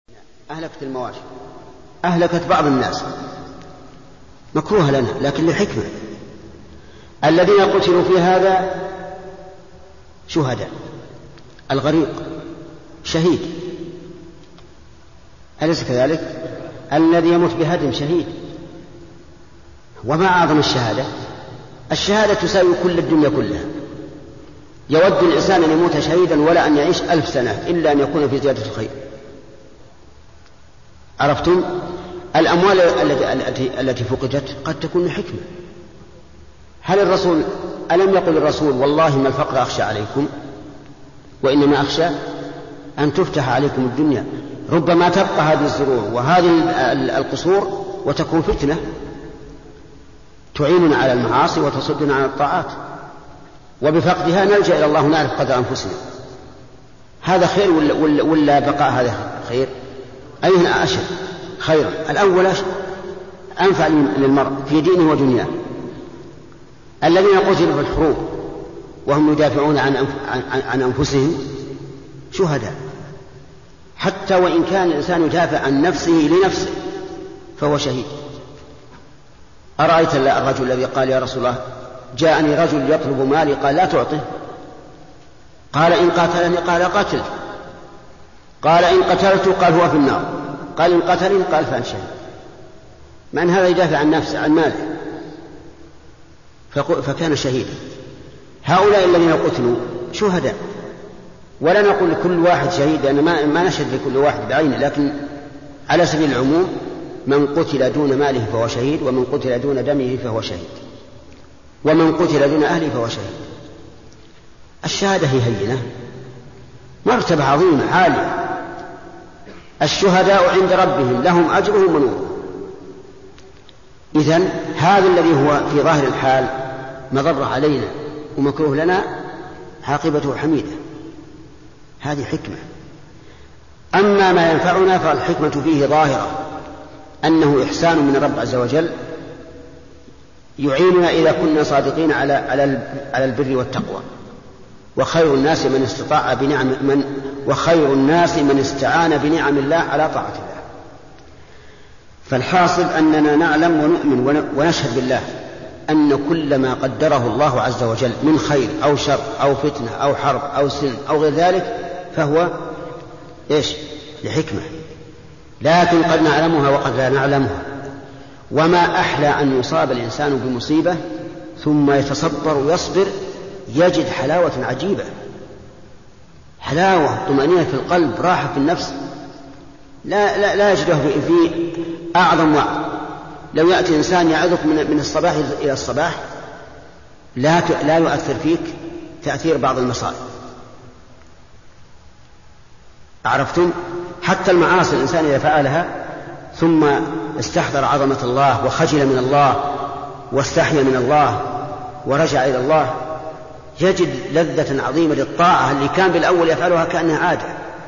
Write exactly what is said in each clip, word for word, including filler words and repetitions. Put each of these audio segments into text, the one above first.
أهلكت المواشي، أهلكت بعض الناس مكروه لنا لكن لحكمة. الذين قتلوا في هذا شهداء، الغريق شهيد، أليس كذلك؟ الذي يموت بهدم شهيد. وما أعظم الشهادة؟ الشهادة تساوي كل الدنيا كلها. يود الإنسان أن يموت شهيدا ولا أن يعيش ألف سنة إلا أن يكون في زيادة الخير. عرفتم؟ الأموال التي التي فقدت قد تكون حكمة. هل الرسول ألم يقل الرسول والله ما الفقر أخشى عليكم وإنما أخشى أن تفتح عليكم الدنيا؟ ربما تبقى هذه الزروع وهذه القصور وتكون فتنة تعيننا على المعاصي وتصدنا عن الطاعات، وبفقدها نلجأ إلى الله ونعرف قدر أنفسنا. هذا خير ولا, ولا بقاء هذا خير؟ أيهما أشد خير؟ الأول أنفع للمرء في دينه ودنياه. الذين قتلوا في الحروب وهم يدافعون عن, عن, عن أنفسهم شهداء، حتى وإن كان الإنسان يدافع عن نفسه لنفسه فهو شهيد. أرأيت الرجل الذي قال يا رسول الله جاءني رجل يطلب مالي، قال لا تعطه، قال إن قاتلني، قال قتل، قال إن قتلت، قال هو في النار، قال إن قتلني، قال فأنت شهيد. من هذا يدافع عن نفسه عن ماله فكان شهيدا. هؤلاء الذين قتلوا شهداء، ولا نقول لكل واحد شهيد لأن ما, ما نشهد لكل واحد بعينه، لكن على سبيل العموم من قتل دون ماله فهو شهيد، ومن قتل دون دمه فهو شهيد، ومن قتل دون أهله فهو شهيد. الشهادة هي هينة، مرتبة عظيمة عالية. الشهداء عند ربهم لهم أجرهم ونورهم. إذن هذا الذي هو في ظاهر الحال مضر علينا ومكروه لنا عاقبته حميدة، هذه حكمة. أما ما ينفعنا فالحكمة فيه ظاهرة، أنه إحسان من الرب عز وجل يعيننا إذا كنا صادقين على على البر والتقوى. وخير الناس من استطاع بنعم من وخير الناس من استعان بنعم الله على طاعة الله. فالحاصل أننا نعلم ونؤمن ونشهد بالله أن كل ما قدره الله عز وجل من خير أو شر أو فتنة أو حرب أو سن أو غير ذلك فهو إيش؟ لحكمة، لكن قد نعلمها وقد لا نعلمها. وما أحلى أن يصاب الإنسان بمصيبة ثم يتصبر ويصبر يجد حلاوة عجيبة، حلاوة، طمأنينة في القلب، راحة في النفس لا, لا, لا يجده في أعظم وعظ. لو يأتي إنسان يعظك من, من الصباح إلى الصباح لا, لا يؤثر فيك تأثير بعض المصائب. عرفتم؟ حتى المعاصي الإنسان إذا فعلها ثم استحضر عظمة الله وخجل من الله واستحيا من الله ورجع إلى الله يجد لذة عظيمة للطاعة اللي كان بالأول يفعلها كأنها عادة.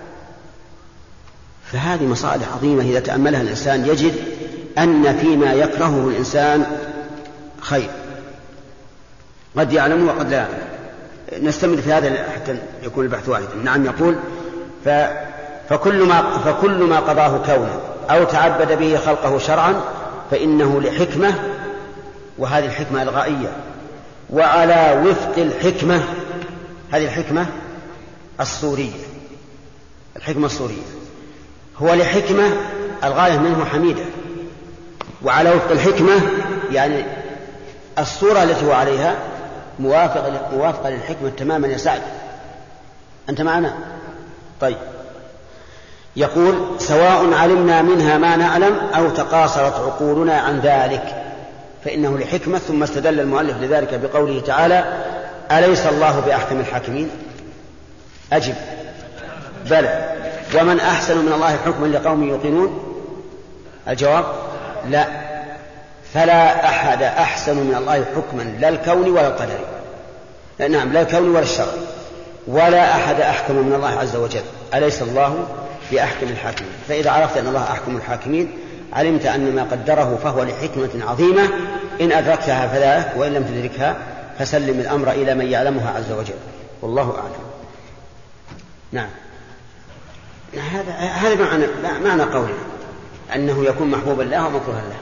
فهذه مصالح عظيمة إذا تأملها الإنسان يجد أن فيما يكرهه الإنسان خير، قد يعلم وقد لا يعلم. نستمر في هذا حتى يكون البحث واحدا. نعم، يقول ف... فكل, ما... فكل ما قضاه كونه أو تعبد به خلقه شرعا فإنه لحكمة، وهذه الحكمة الغائية. وعلى وفق الحكمة، هذه الحكمة الصورية، الحكمة الصورية هو لحكمة الغاية منه حميدة. وعلى وفق الحكمة يعني الصورة التي هو عليها موافقة, موافقة للحكمة تماما. يا سعد أنت معنا؟ طيب. يقول سواء علمنا منها ما نعلم أو تقاصرت عقولنا عن ذلك فإنه لحكمة. ثم استدل المؤلف لذلك بقوله تعالى أليس الله بأحكم الحاكمين؟ أجب بلى. ومن أحسن من الله حكما لقوم يوقنون؟ الجواب لا. فلا أحد أحسن من الله حكما لا الكون ولا القدر، نعم لا الكون ولا الشرع، ولا أحد أحكم من الله عز وجل. أليس الله بأحكم الحاكمين؟ فإذا عرفت أن الله أحكم الحاكمين علمت أن ما قدره فهو لحكمة عظيمة، إن أدركتها فذلك، وإن لم تدركها فسلم الأمر إلى من يعلمها عز وجل، والله أعلم. نعم. هذا هذا معنى معنى قوله أنه يكون محبوبا له ومكروها له.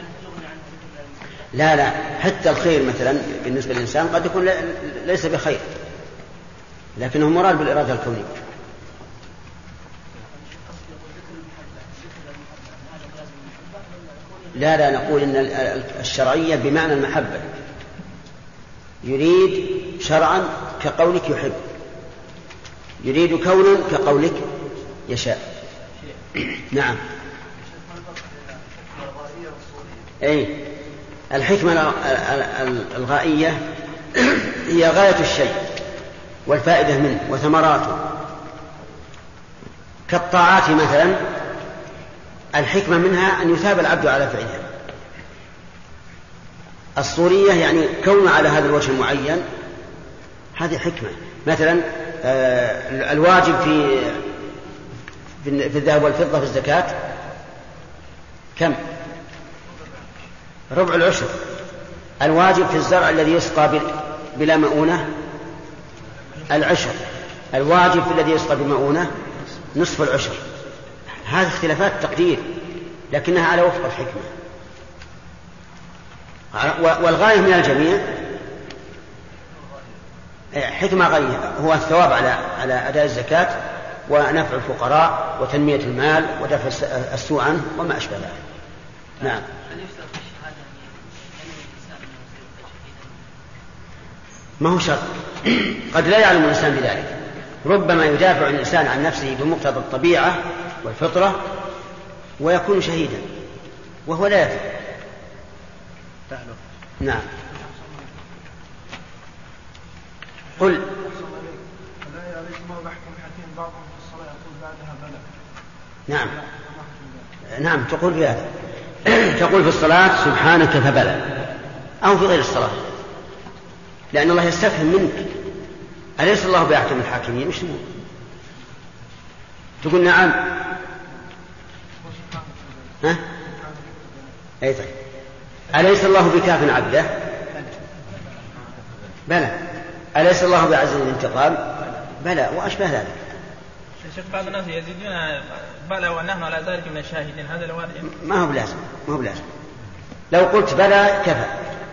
لا لا حتى الخير مثلا بالنسبة للإنسان قد يكون ليس بخير لكنه مراد بالإرادة الكونية. لا لا نقول إن الشرعية بمعنى المحبة، يريد شرعا كقولك يحب، يريد كونا كقولك يشاء. نعم. أي الحكمة الغائية هي غاية الشيء والفائدة منه وثمراته، كالطاعات مثلا الحكمة منها أن يثاب العبد على فعلها. الصورية يعني كون على هذا الوجه المعين، هذه حكمة. مثلا الواجب في في الذهب والفضة في الزكاة كم؟ ربع العشر. الواجب في الزرع الذي يسقى بلا مؤونة العشر. الواجب في الذي يسقى بمؤونة نصف العشر. هذه اختلافات تقدير لكنها على وفق الحكمة، والغاية من الجميع حكمة غاية هو الثواب على على أداء الزكاة ونفع الفقراء وتنمية المال ودفع السوء عنه وما أشبه ذلك. نعم. ما هو شرط، قد لا يعلم الإنسان بذلك، ربما يدافع الإنسان عن نفسه بمقتضى الطبيعة والفطرة ويكون شهيدا وهو لا يدري. نعم. قل نعم نعم تقول في هذا تقول في الصلاة سبحانك فبلى، أو في غير الصلاة، لأن الله يستفهم منك أليس الله بأحكم الحاكمين؟ مش تقول تقول نعم. ها؟ أي طيب. أليس الله بكاف عبده؟ بلى. أليس الله بعزيز الانتقام؟ بلى. وأشبه ذلك. شيخ بعض الناس يزيدون بلى ونحن على ذلك من الشاهدين، هذا الوارد ما هو بلازم، ما هو بلازم. لو قلت بلى كفى.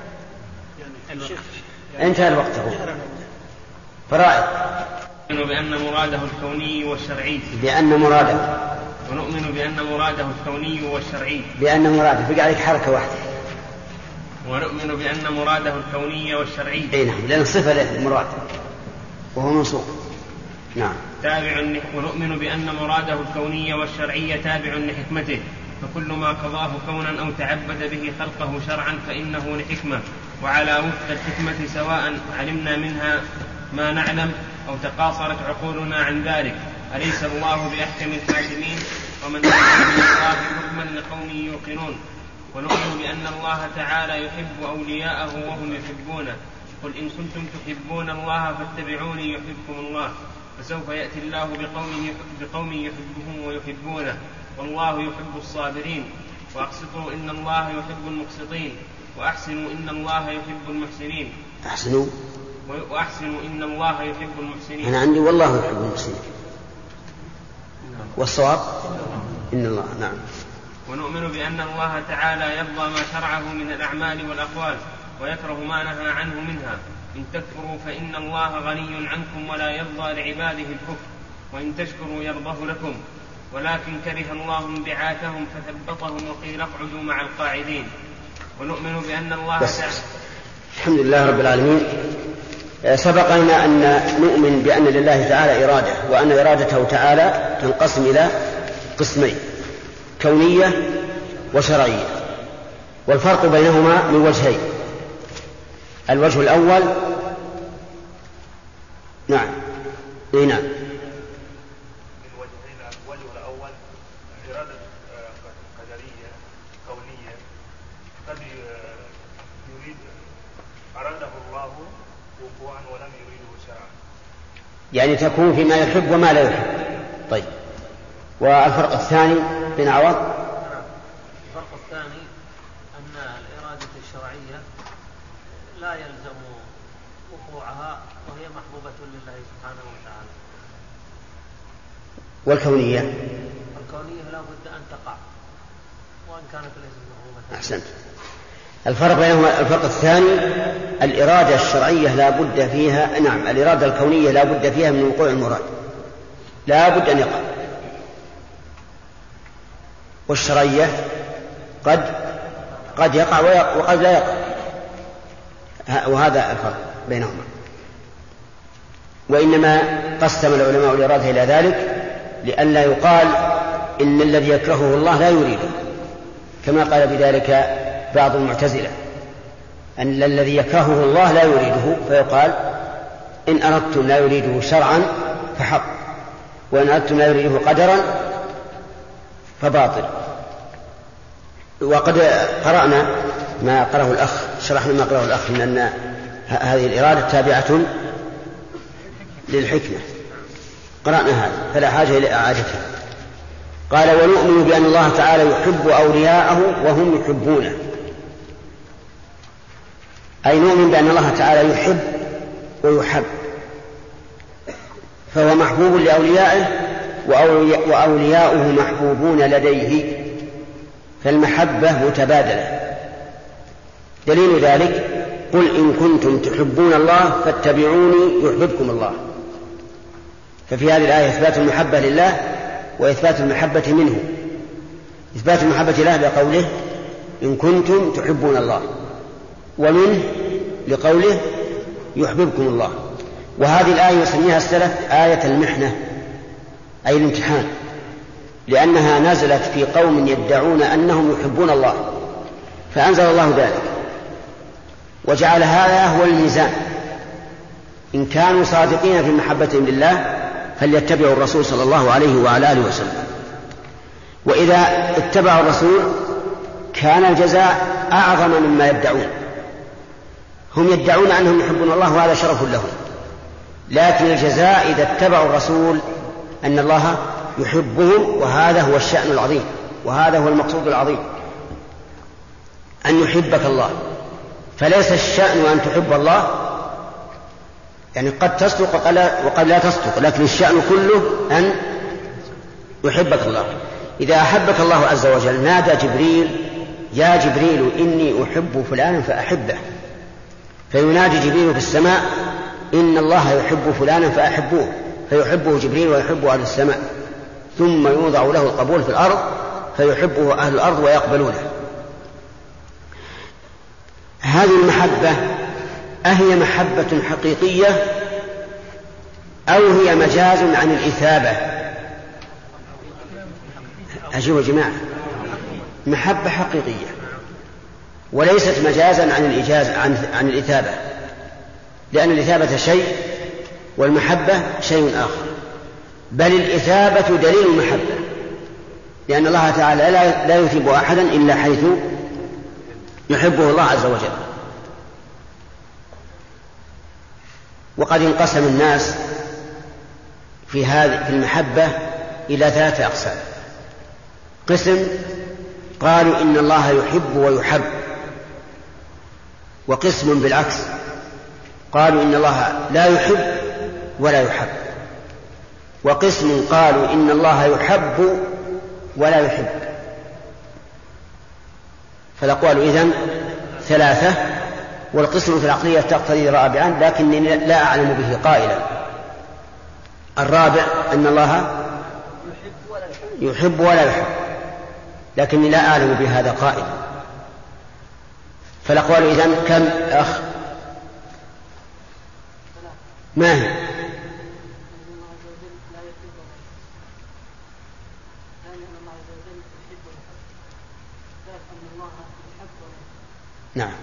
انتهى الوقت. فرائض. نؤمن بأن مراده الكوني والشرعي. بأن مراده. ونؤمن بأن مراده الكوني والشرعي. بأن مراده بقى عليك حركة واحدة. ونؤمن بأن مراده الكوني والشرعي. اي نعم، لأن صفة للمراد وهو منصوب. نعم. تابع. ونؤمن بأن مراده الكوني والشرعي تابع لحكمته، فكل ما قضاه كونا أو تعبد به خلقه شرعا فإنه لحكمة، وعلى وفق الحكمة سواء علمنا منها ما نعلم أو تقاصرت عقولنا عن ذلك. أليس الله بأحكم الحاكمين؟ ومن أحكم من الله حكما لقوم يوقنون. ونؤمن بأن الله تعالى يحب أولياءه وهم يحبونه. قل إن كنتم تحبون الله فاتبعوني يحبكم الله. فسوف يأتي الله بقوم بقوم يحبهم ويحبونه، والله يحب الصابرين. وأقسطوا إن الله يحب المقسطين. وأحسنوا إن الله يحب المحسنين. أحسنوا وأحسنوا إن الله يحب المحسنين. أنا عندي والله يحب المحسنين. والصواب إن الله. نعم. ونؤمن بأن الله تعالى يرضى ما شرعه من الأعمال والأقوال ويكره ما نهى عنه منها. إن تكفروا فإن الله غني عنكم ولا يرضى لعباده الكفر، وإن تشكروا يرضه لكم. ولكن كره الله انبعاثهم فثبطهم وقيل اقعدوا مع القاعدين. ونؤمن بأن الله تعالى. الحمد لله رب العالمين. سبق لنا أن نؤمن بأن لله تعالى إرادة، وأن إرادته تعالى تنقسم إلى قسمين، كونية وشرعية، والفرق بينهما من وجهين. الوجه الأول نعم إيه نعم من وجهين. الوجه الأول إرادة قدرية كونية، قد يريد أراده الله وقوعا ولم يريده شرعا، يعني تكون فيما يحب وما لا يحب. طيب، والفرق الثاني بين عوض. الفرق الثاني أن الإرادة الشرعية لا يلزم وقوعها وهي محبوبة لله سبحانه وتعالى. والكونية الكونية لا بد أن تقع وإن كانت ليست مرغوبة. أحسنت. الفرق بينهما الفرق الثاني الإرادة الشرعية لا بد فيها، نعم الإرادة الكونية لا بد فيها من وقوع المراد، لا بد أن يقع، والشرعية قد قد يقع وقد لا يقع، وهذا الفرق بينهما. وإنما قسم العلماء الإرادة إلى ذلك لئلا يقال إن الذي يكرهه الله لا يريده، كما قال بذلك بعض المعتزلة أن الذي يكرهه الله لا يريده، فيقال إن أردتم لا يريده شرعا فحق، وإن أردتم لا يريده قدرا فباطل. وقد قرأنا ما قرأه الأخ، شرحنا ما قرأه الأخ من أن هذه الإرادة تابعة للحكمة، قرأنا هذا فلا حاجة إلى إعادتها. قال ونؤمن بأن الله تعالى يحب أولياءه وهم يحبونه، أي نؤمن بأن الله تعالى يحب ويحب، فهو محبوب لأوليائه وأولياؤه محبوبون لديه، فالمحبة متبادلة. دليل ذلك قل إن كنتم تحبون الله فاتبعوني يحببكم الله. ففي هذه الآية إثبات المحبة لله وإثبات المحبة منه. إثبات المحبة لله بقوله إن كنتم تحبون الله، ومنه لقوله يحببكم الله. وهذه الآية يسميها السلف آية المحنة، أي الامتحان، لأنها نزلت في قوم يدعون أنهم يحبون الله، فأنزل الله ذلك وجعل هذا هو الميزان. إن كانوا صادقين في محبتهم لله فليتبعوا الرسول صلى الله عليه وعلى آله وسلم، وإذا اتبعوا الرسول كان الجزاء أعظم مما يدعون. هم يدعون أنهم يحبون الله وهذا شرف لهم، لكن الجزاء إذا اتبعوا الرسول أن الله يحبهم، وهذا هو الشأن العظيم، وهذا هو المقصود العظيم، أن يحبك الله. فليس الشأن أن تحب الله، يعني قد تصدق وقد لا تصدق، لكن الشأن كله أن يحبك الله. إذا أحبك الله عز وجل نادى جبريل يا جبريل إني أحب فلانا فأحبه، فينادي جبريل في السماء إن الله يحب فلانا فأحبوه، فيحبه جبريل ويحبه أهل السماء، ثم يوضع له القبول في الأرض فيحبه أهل الأرض ويقبلونه. هذه المحبة أهي محبة حقيقية أو هي مجاز عن الإثابة؟ أجيب جماعة، محبة حقيقية وليست مجازا عن الإجاز عن, عن الإثابة، لأن الإثابة شيء والمحبة شيء آخر. بل الإثابة دليل المحبة، لأن الله تعالى لا, لا يثيب أحدا إلا حيث يحبه الله عز وجل. وقد انقسم الناس في هذه المحبة إلى ثلاثة أقسام. قسم قالوا إن الله يحب ويحب، وقسم بالعكس قالوا إن الله لا يحب ولا يحب، وقسم قالوا إن الله يحب ولا يحب. فالأقوال إذن ثلاثة، والقسم في العقلية تقتضي رابعا لكنني لا أعلم به قائلا. الرابع أن الله يحب ولا يحب، لكنني لا أعلم بهذا قائلا. فالأقوال إذن كم أخ؟ ما هي؟ نعم.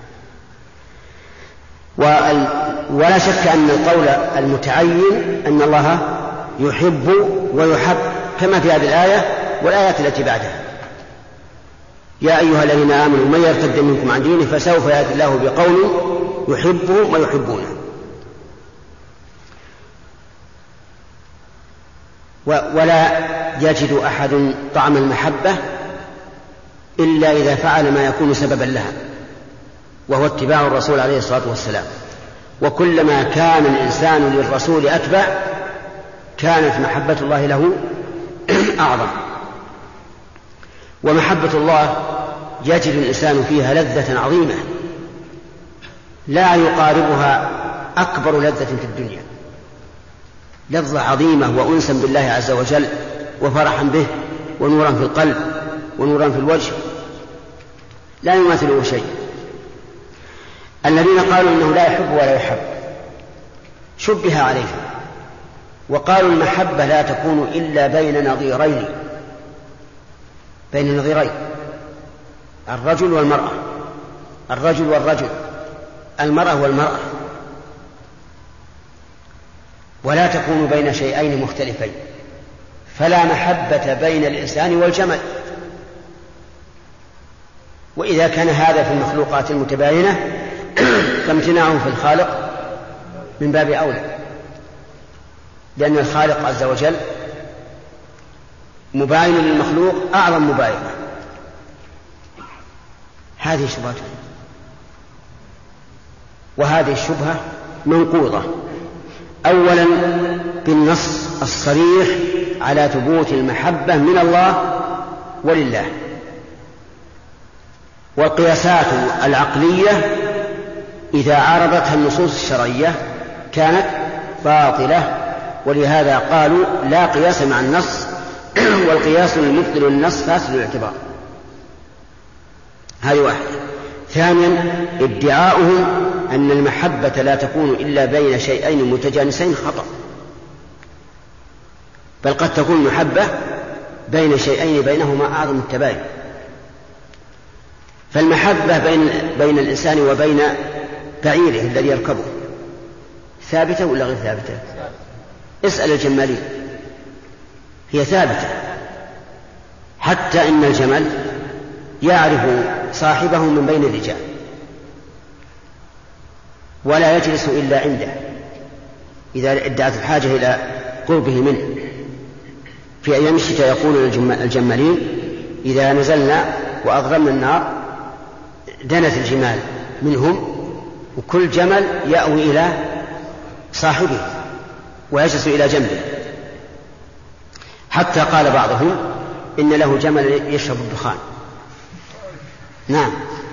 ولا شك أن القول المتعين أن الله يحب ويحب كما في هذه الآية والآيات التي بعدها. يا أيها الذين آمنوا من يرتد منكم عن دينه فسوف يأتي الله بقوم يحبهم ويحبونه. ولا يجد أحد طعم المحبة إلا إذا فعل ما يكون سببا لها، وهو اتباع الرسول عليه الصلاة والسلام. وكلما كان الإنسان للرسول أتبع كانت محبة الله له أعظم. ومحبة الله يجد الإنسان فيها لذة عظيمة لا يقاربها أكبر لذة في الدنيا، لذة عظيمة وأنسا بالله عز وجل وفرحا به ونورا في القلب ونورا في الوجه لا يماثله شيء. الذين قالوا إنه لا يحب ولا يحب شبه عليهم وقالوا المحبة لا تكون إلا بين نظيرين، بين نظيرين، الرجل والمرأة، الرجل والرجل، المرأة والمرأة، ولا تكون بين شيئين مختلفين، فلا محبة بين الإنسان والجمل. وإذا كان هذا في المخلوقات المتباينة فامتناعه في الخالق من باب أولى، لأن الخالق عز وجل مباين للمخلوق أعظم مباينة. هذه شبهته، وهذه الشبهة منقوضة أولا بالنص الصريح على ثبوت المحبة من الله ولله، والقياسات العقلية إذا عارضتها النصوص الشرعية كانت باطلة، ولهذا قالوا لا قياس مع النص، والقياس المبطل للنص فاسد الاعتبار. هذه واحدة. ثانيا ادعاؤهم أن المحبة لا تكون إلا بين شيئين متجانسين خطأ، بل قد تكون المحبة بين شيئين بينهما أعظم التباين. فالمحبة بين, بين الإنسان وبين بعيره الذي يركبه ثابتة ولا غير ثابتة؟ اسأل الجمالين، هي ثابتة، حتى إن الجمل يعرف صاحبه من بين الرجال ولا يجلس إلا عنده إذا ادعت الحاجة إلى قربه منه. في أيام الشتاء يقول الجمالين إذا نزلنا وأضرمنا النار دنت الجمال منهم، وكل جمل يأوي إلى صاحبه ويجلس إلى جنبه، حتى قال بعضهم إن له جمل يشرب الدخان. نعم،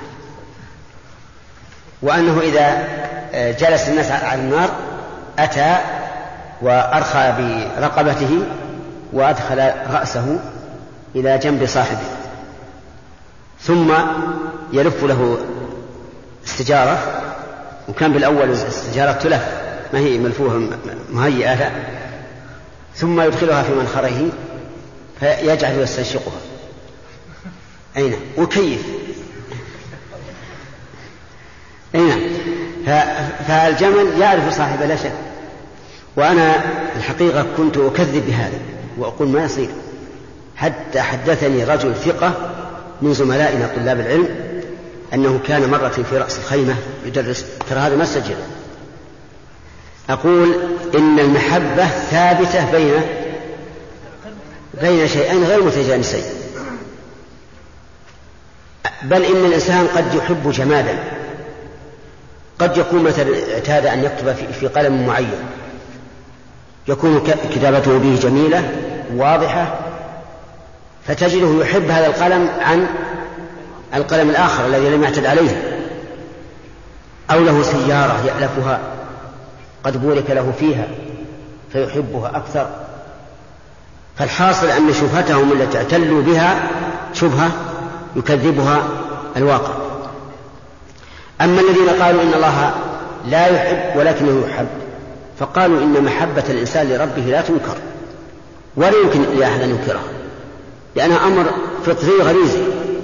وأنه إذا جلس الناس على النار أتى وأرخى برقبته وأدخل رأسه إلى جنب صاحبه، ثم يلف له استجارة، وكان بالأول استجارة تلف ما هي ملفوها مهيئة لا، ثم يدخلها في منخره فيجعل يستنشقها. أين وكيف أين فالجمل يعرف صاحبه لا شك. وأنا الحقيقة كنت أكذب بهذا وأقول ما يصير، حتى حدثني رجل ثقة من زملائنا طلاب العلم أنه كان مرة في رأس الخيمة يدرس، ترى هذا ما سجل، أقول إن المحبة ثابتة بين بين شيئين غير متجانسين، بل إن الإنسان قد يحب جمالا، قد يكون مثلا اعتاد أن يكتب في قلم معين يكون كتابته به جميلة واضحة، فتجده يحب هذا القلم عن القلم الآخر الذي لم يعتد عليه، أو له سيارة يألفها قد بورك له فيها فيحبها أكثر. فالحاصل أن شبهتهم التي اعتلوا بها شبهة يكذبها الواقع. أما الذين قالوا إن الله لا يحب ولكنه يحب، فقالوا إن محبة الإنسان لربه لا تنكر ولا يمكن لأحد أن ينكرها، لأنها أمر فطري غريزي،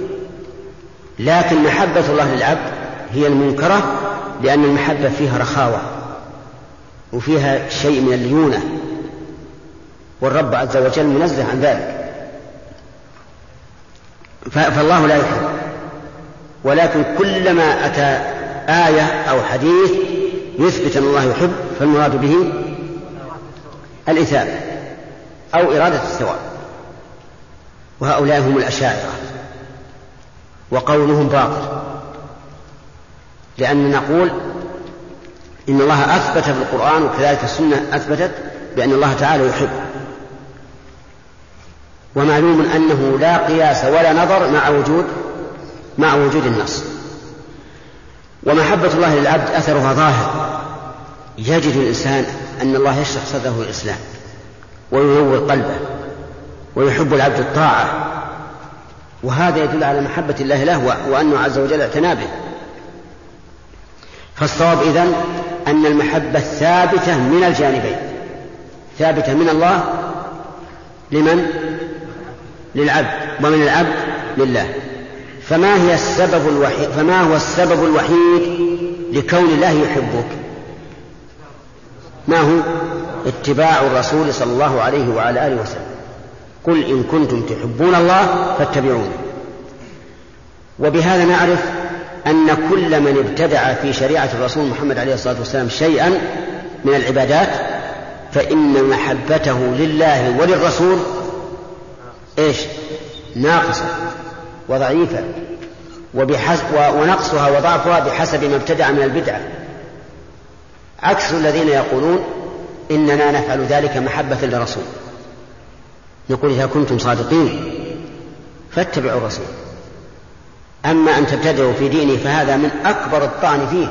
لكن محبة الله للعبد هي المنكرة، لأن المحبة فيها رخاوة وفيها شيء من الليونة، والرب عز وجل منزه عن ذلك. فالله لا يحب، ولكن كلما أتى آية أو حديث يثبت أن الله يحب فالمراد به الإثابة أو إرادة الثواب، وهؤلاء هم الأشاعرة، وقولهم باطل، لأن نقول إن الله أثبت في القرآن وكذلك السنة أثبتت بأن الله تعالى يحب. ومعلوم أنه لا قياس ولا نظر مع وجود مع وجود النص. ومحبة الله للعبد أثرها ظاهر، يجد الإنسان أن الله يشرح صدره للإسلام وينور قلبه ويحب العبد الطاعة، وهذا يدل على محبة الله له وأنه عز وجل اعتنى به. فالصواب إذن أن المحبة ثابتة من الجانبين، ثابتة من الله لمن؟ للعبد، ومن العبد لله. فما هي السبب الوحيد فما هو السبب الوحيد لكون الله يحبك؟ ما هو؟ اتباع الرسول صلى الله عليه وعلى آله وسلم. قل إن كنتم تحبون الله فاتبعوني. وبهذا نعرف أن كل من ابتدع في شريعة الرسول محمد عليه الصلاة والسلام شيئا من العبادات فإن محبته لله وللرسول إيش؟ ناقصة وضعيفة، وبحسب ونقصها وضعفها بحسب ما ابتدع من البدعة، عكس الذين يقولون إننا نفعل ذلك محبة للرسول. نقول إذا كنتم صادقين فاتبعوا الرسول. أما أن تبتدعوا في دينه فهذا من أكبر الطعن فيه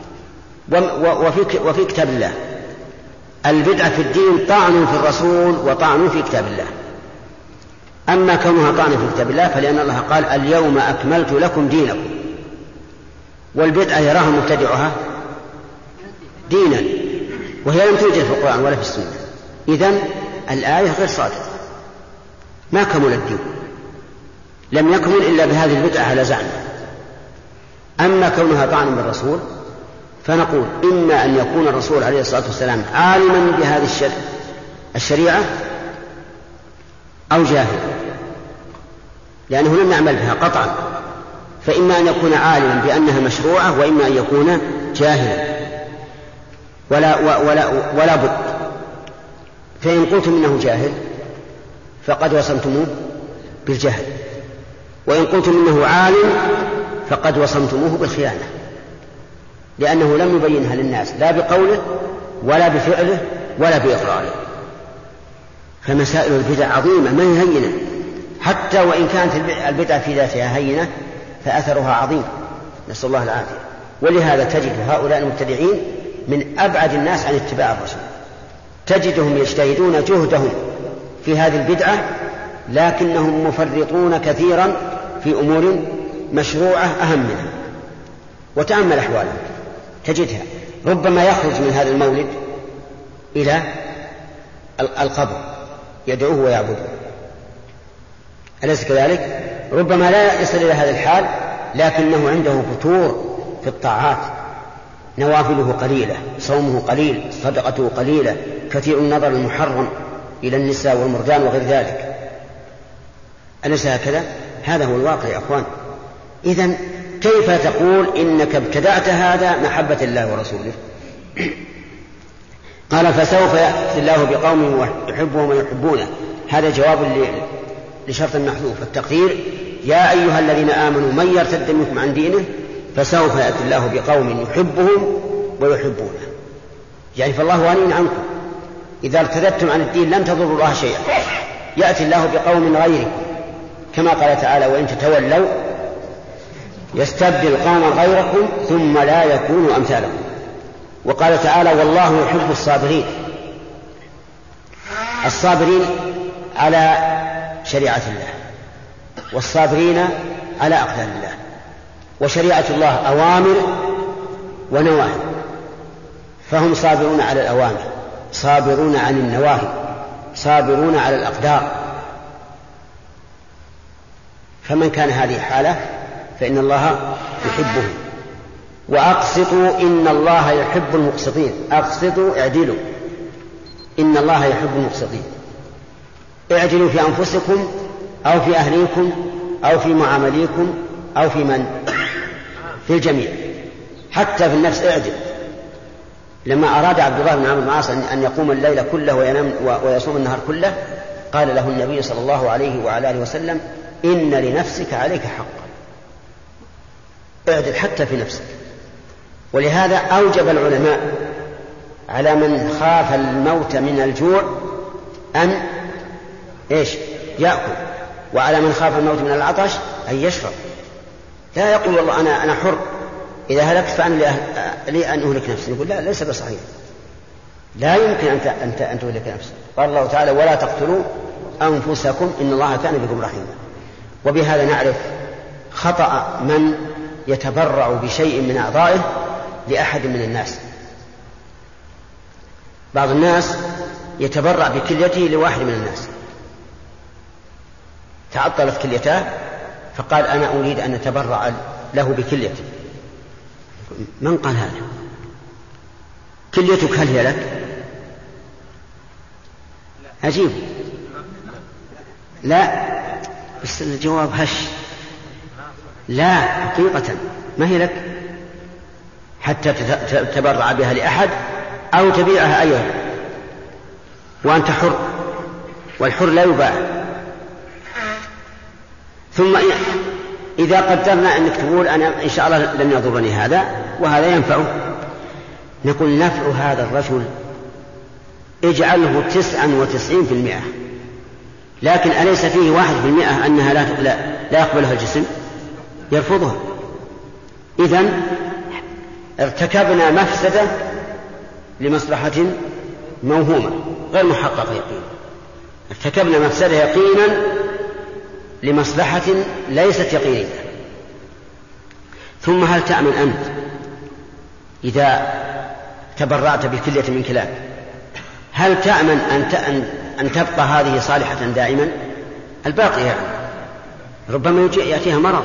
وفي, وفي كتاب الله. البدعة في الدين طعن في الرسول وطعن في كتاب الله. أما كونها طعن في كتاب الله فلأن الله قال اليوم أكملت لكم دينكم، والبدعة يراها مبتدعها دينا وهي لم توجد في القرآن ولا في السنة. إذن الآية غير صادقة، ما كمل الدين، لم يكمل إلا بهذه البدعة على زعمه. أما كونها طعن بالرسول فنقول إما أن يكون الرسول عليه الصلاة والسلام عالما بهذه الشريعة أو جاهلا، لأنه لم يعمل بها قطعا، فإما أن يكون عالما بأنها مشروعة وإما أن يكون جاهلا ولا, ولا, ولا بد. فإن قلتم إنه جاهل فقد وصمتموه بالجهل، وإن قلتم إنه عالم فقد وصمتموه بالخيانة، لأنه لم يبينها للناس لا بقوله ولا بفعله ولا بإقراره. فمسائل البدع عظيمة ما هي هينة، حتى وإن كانت البدعة في ذاتها هينة فأثرها عظيم، نسأل الله العافية. ولهذا تجد هؤلاء المبتدعين من أبعد الناس عن اتباع الرسول، تجدهم يجتهدون جهدهم في هذه البدعة لكنهم مفرطون كثيرا في أمور مشروعة أهم منها. وتأمل أحوالهم تجدها ربما يخرج من هذا المولد إلى القبر يدعوه ويعبده، أليس كذلك؟ ربما لا يصل إلى هذا الحال لكنه عنده فتور في الطاعات، نوافله قليلة، صومه قليل، صدقته قليلة، كثير النظر المحرم إلى النساء والمردان وغير ذلك. أليس هكذا؟ هذا هو الواقع يا أخوان. إذن كيف تقول إنك ابتدعت هذا محبة الله ورسوله؟ قال فسوف يأتي الله بقوم يحبهم ويحبونه. هذا جواب لشرط محذوف، التقدير يا أيها الذين آمنوا من يرتد منكم عن دينه فسوف يأتي الله بقوم يحبهم ويحبونه. يعني فالله غني عنكم، إذا ارتدتم عن الدين لم تضروا الله شيئا. يأتي الله بقوم غيركم كما قال تعالى وإن تتولوا يستبدل قوما غيركم ثم لا يكونوا أمثالكم. وقال تعالى والله يحب الصابرين، الصابرين على شريعة الله والصابرين على أقدار الله. وشريعة الله أوامر ونواهي، فهم صابرون على الأوامر، صابرون عن النواهي، صابرون على الأقدار. فمن كان هذه حالة فإن الله يحبه. وأقسطوا إن الله يحب المقسطين، أقسطوا اعدلوا، إن الله يحب المقسطين. اعدلوا في أنفسكم أو في أهليكم أو في معامليكم أو في من في الجميع، حتى في النفس اعدل. لما أراد عبد الله بن عمرو بن العاص أن يقوم الليل كله وينام ويصوم النهار كله قال له النبي صلى الله عليه وعلى آله وسلم إن لنفسك عليك حقا، اعدل حتى في نفسك. ولهذا أوجب العلماء على من خاف الموت من الجوع أن إيش يأكل، وعلى من خاف الموت من العطش أن يشرب. لا يقول والله أنا أنا حر، إذا هلكت فأنا لي أن أهلك نفسي. يقول لا، ليس بصحيح، لا يمكن أن أنت أن تهلك نفسك. قال الله تعالى ولا تقتلوا أنفسكم إن الله كان بكم رحيما. وبهذا نعرف خطأ من يتبرع بشيء من أعضائه لأحد من الناس. بعض الناس يتبرع بكليته لواحد من الناس، تعطلت كليته فقال أنا أريد أن أتبرع له بكليتي. من قال هذا؟ كليتك هل هي لك؟ عجيب. لا، بس الجواب هش. لا، حقيقة ما هي لك حتى تتبرع بها لأحد أو تبيعها أيضا، وأنت حر، والحر لا يباع. ثم إذا قدرنا أنك تقول أنا إن شاء الله لن يضرني هذا وهذا ينفعه، نقول نفع هذا الرجل اجعله تسعا وتسعين في المئة، لكن أليس فيه واحد في المئة أنها لا, لا, لا يقبلها الجسم، يرفضها. إذن ارتكبنا مفسدة لمصلحة موهومة غير محققة يقينا، ارتكبنا مفسدة يقينا لمصلحة ليست يقينية. ثم هل تأمن أنت إذا تبرعت بكلية من كلاب، هل تأمن أن أن تبقى هذه صالحة دائما؟ الباقي يعني ربما يأتيها مرض،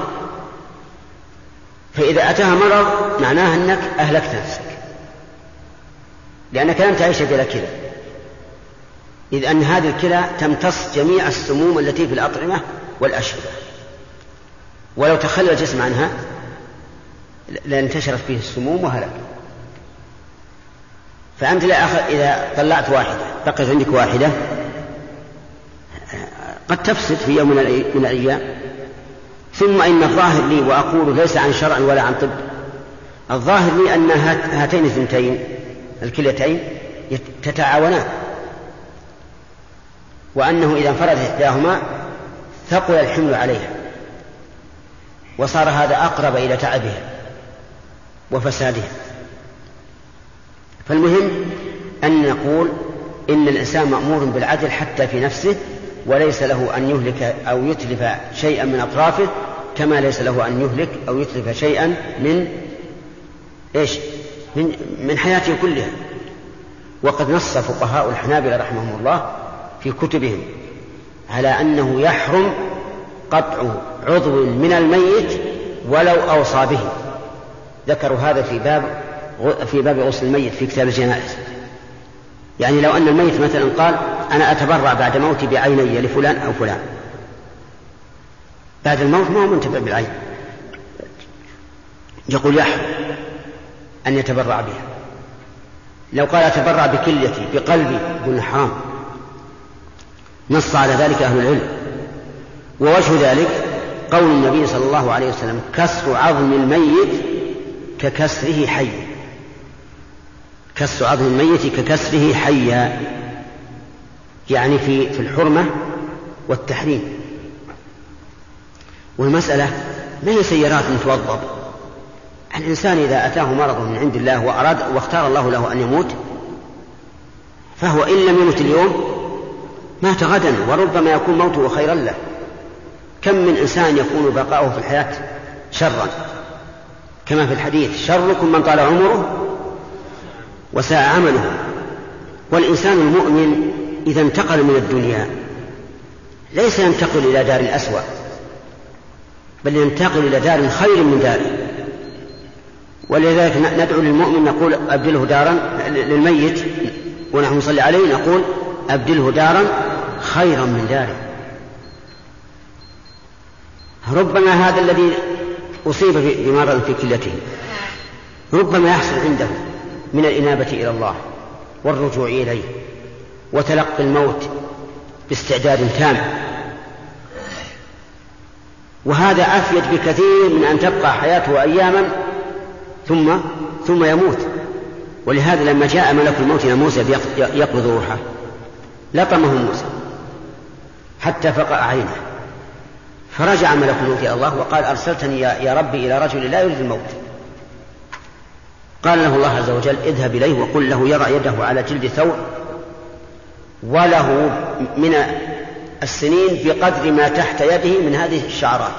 فإذا أتاها مرض معناه أنك أهلكت نفسك، لأنك لن تعيش بلا كلى، إذ أن هذه الكلى تمتص جميع السموم التي في الأطعمة والأشربة، ولو تخلى الجسم عنها لانتشرت فيه السموم وهلك. فأنت لا أخذ إذا طلعت واحدة بقيت عندك واحدة قد تفسد في يوم من الأيام. ثم إن الظاهر لي، وأقول ليس عن شرع ولا عن طب، الظاهر لي أن هاتين الثنتين الكليتين تتعاونان، وأنه إذا انفردت إحداهما ثقل الحمل عليها، وصار هذا أقرب إلى تعبها وفسادها. فالمهم أن نقول إن الإنسان مأمور بالعدل حتى في نفسه، وليس له أن يهلك أو يتلف شيئا من أطرافه، كما ليس له أن يهلك أو يتلف شيئا من إيش من, من حياته كلها. وقد نص فقهاء الحنابلة رحمهم الله في كتبهم على أنه يحرم قطع عضو من الميت ولو أوصى به. ذكروا هذا في باب في باب غسل الميت في كتاب الجنائز. يعني لو أن الميت مثلا قال أنا أتبرع بعد موتي بعيني لفلان أو فلان، بعد الموت ما هو منتفع بالعين، يقول يحرم أن يتبرع بها. لو قال أتبرع بكليتي بقلبي قلنا حرام، نص على ذلك أهل العلم. ووجه ذلك قول النبي صلى الله عليه وسلم كسر عظم الميت ككسره حيا، كسر عظم الميت ككسره حيا، يعني في في الحرمة والتحريم. والمسألة ما هي سيارات توضب. الإنسان إذا أتاه مرض من عند الله وأراد واختار الله له أن يموت، فهو إن لم يمت اليوم مات غدا، وربما يكون موته خيرا له. كم من إنسان يكون بقاؤه في الحياة شرا، كما في الحديث شركم من طال عمره وساء عمله. والإنسان المؤمن إذا انتقل من الدنيا ليس ينتقل إلى دار أسوأ، بل ينتقل إلى دار خير من داره. ولذلك ندعو للمؤمن نقول أبدله دارا، للميت ونحن نصلي عليه نقول أبدله دارا خيرا من داره. ربما هذا الذي أصيب بمرض في كليته ربما يحصل عنده من الإنابة إلى الله والرجوع إليه وتلقي الموت باستعداد تام، وهذا أفيد بكثير من أن تبقى حياته أياما ثم ثم يموت. ولهذا لما جاء ملك الموت إلى موسى يقبض روحه لطمه موسى حتى فقع عينه، فرجع ملك الموت إلى الله وقال أرسلتني يا ربي إلى رجل لا يريد الموت. قال له الله عز وجل اذهب إليه وقل له يضع يده على جلد ثور وله من السنين بقدر ما تحت يده من هذه الشعرات.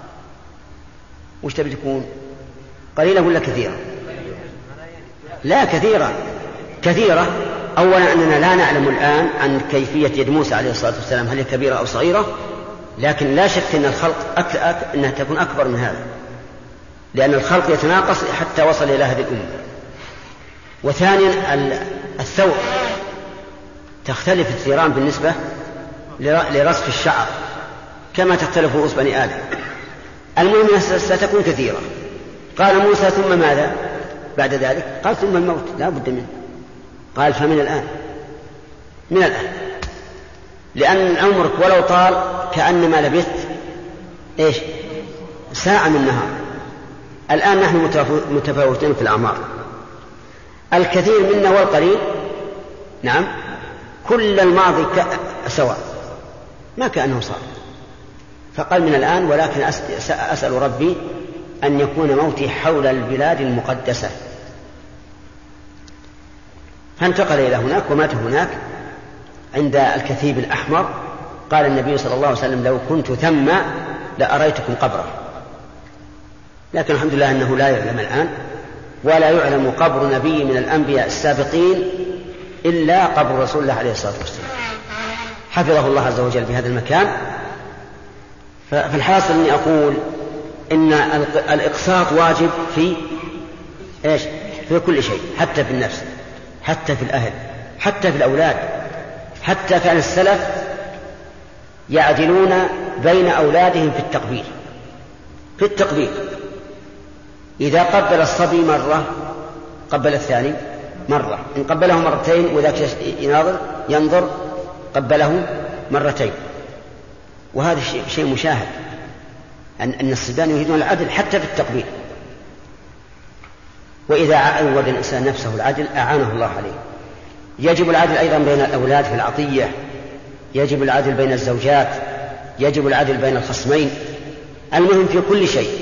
وش تبي تكون؟ قليلة ولا كثيرة؟ لا كثيرة كثيرة. أولا أننا لا نعلم الآن عن كيفية يد موسى عليه الصلاة والسلام هل هي كبيرة أو صغيرة، لكن لا شك أن الخلق أك... أك... أنها تكون أكبر من هذا، لأن الخلق يتناقص حتى وصل إلى هذه الأمة. وثانيا الثور تختلف الثيران بالنسبة لرصف الشعر كما تختلف رؤوس بني آدم. المهم ستكون كثيرة. قال موسى ثم ماذا بعد ذلك؟ قال ثم الموت لا بد منه. قال فمن الآن، من الآن، لأن عمرك ولو طال كأنما لبثت إيش ساعة من نهار. الآن نحن متفاوتين في الأعمار، الكثير منا والقليل نعم كل الماضي سواء ما كأنه صار. فقال من الآن، ولكن أسأل ربي أن يكون موتي حول البلاد المقدسة. فانتقل إلى هناك ومات هناك عند الكثيب الأحمر. قال النبي صلى الله عليه وسلم لو كنت ثم لأريتكم قبره، لكن الحمد لله أنه لا يعلم الآن، ولا يعلم قبر نبي من الأنبياء السابقين إلا قبر رسول الله عليه الصلاة والسلام. حفظه الله عز وجل في هذا المكان. فالحاصل أني أقول إن الإقساط واجب في إيش؟ في كل شيء، حتى في النفس، حتى في الأهل، حتى في الأولاد. حتى كان السلف يعدلون بين أولادهم في التقبيل في التقبيل إذا قبل الصبي مرة قبل الثاني مرة، إن قبله مرتين وذاك يناظر ينظر قبله مرتين. وهذا شيء مشاهد أن الصبيان يريدون العدل حتى في التقبيل. وإذا عود الإنسان نفسه العدل أعانه الله عليه. يجب العدل أيضا بين الأولاد في العطية، يجب العدل بين الزوجات، يجب العدل بين الخصمين. المهم في كل شيء.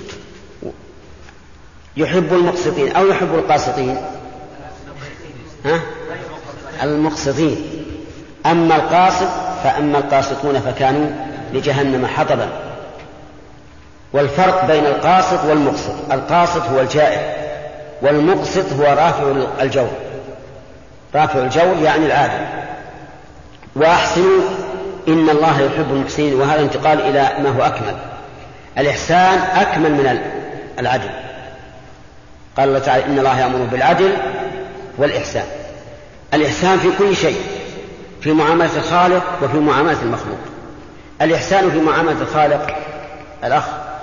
يحب المقسطين أو يحب القاسطين؟ ها؟ المقسطين. أما القاسط فأما القاسطون فكانوا لجهنم حطبا. والفرق بين القاسط والمقسط: القاسط هو الجائر، والمقسط هو رافع الجور. رافع الجور يعني العادل. وأحسنوا إن الله يحب المحسنين. وهذا انتقال إلى ما هو أكمل. الإحسان أكمل من العدل. قال الله تعالى إن الله يأمر بالعدل والإحسان. الإحسان في كل شيء، في معاملة الخالق وفي معاملة المخلوق. الإحسان في معاملة الخالق الأخ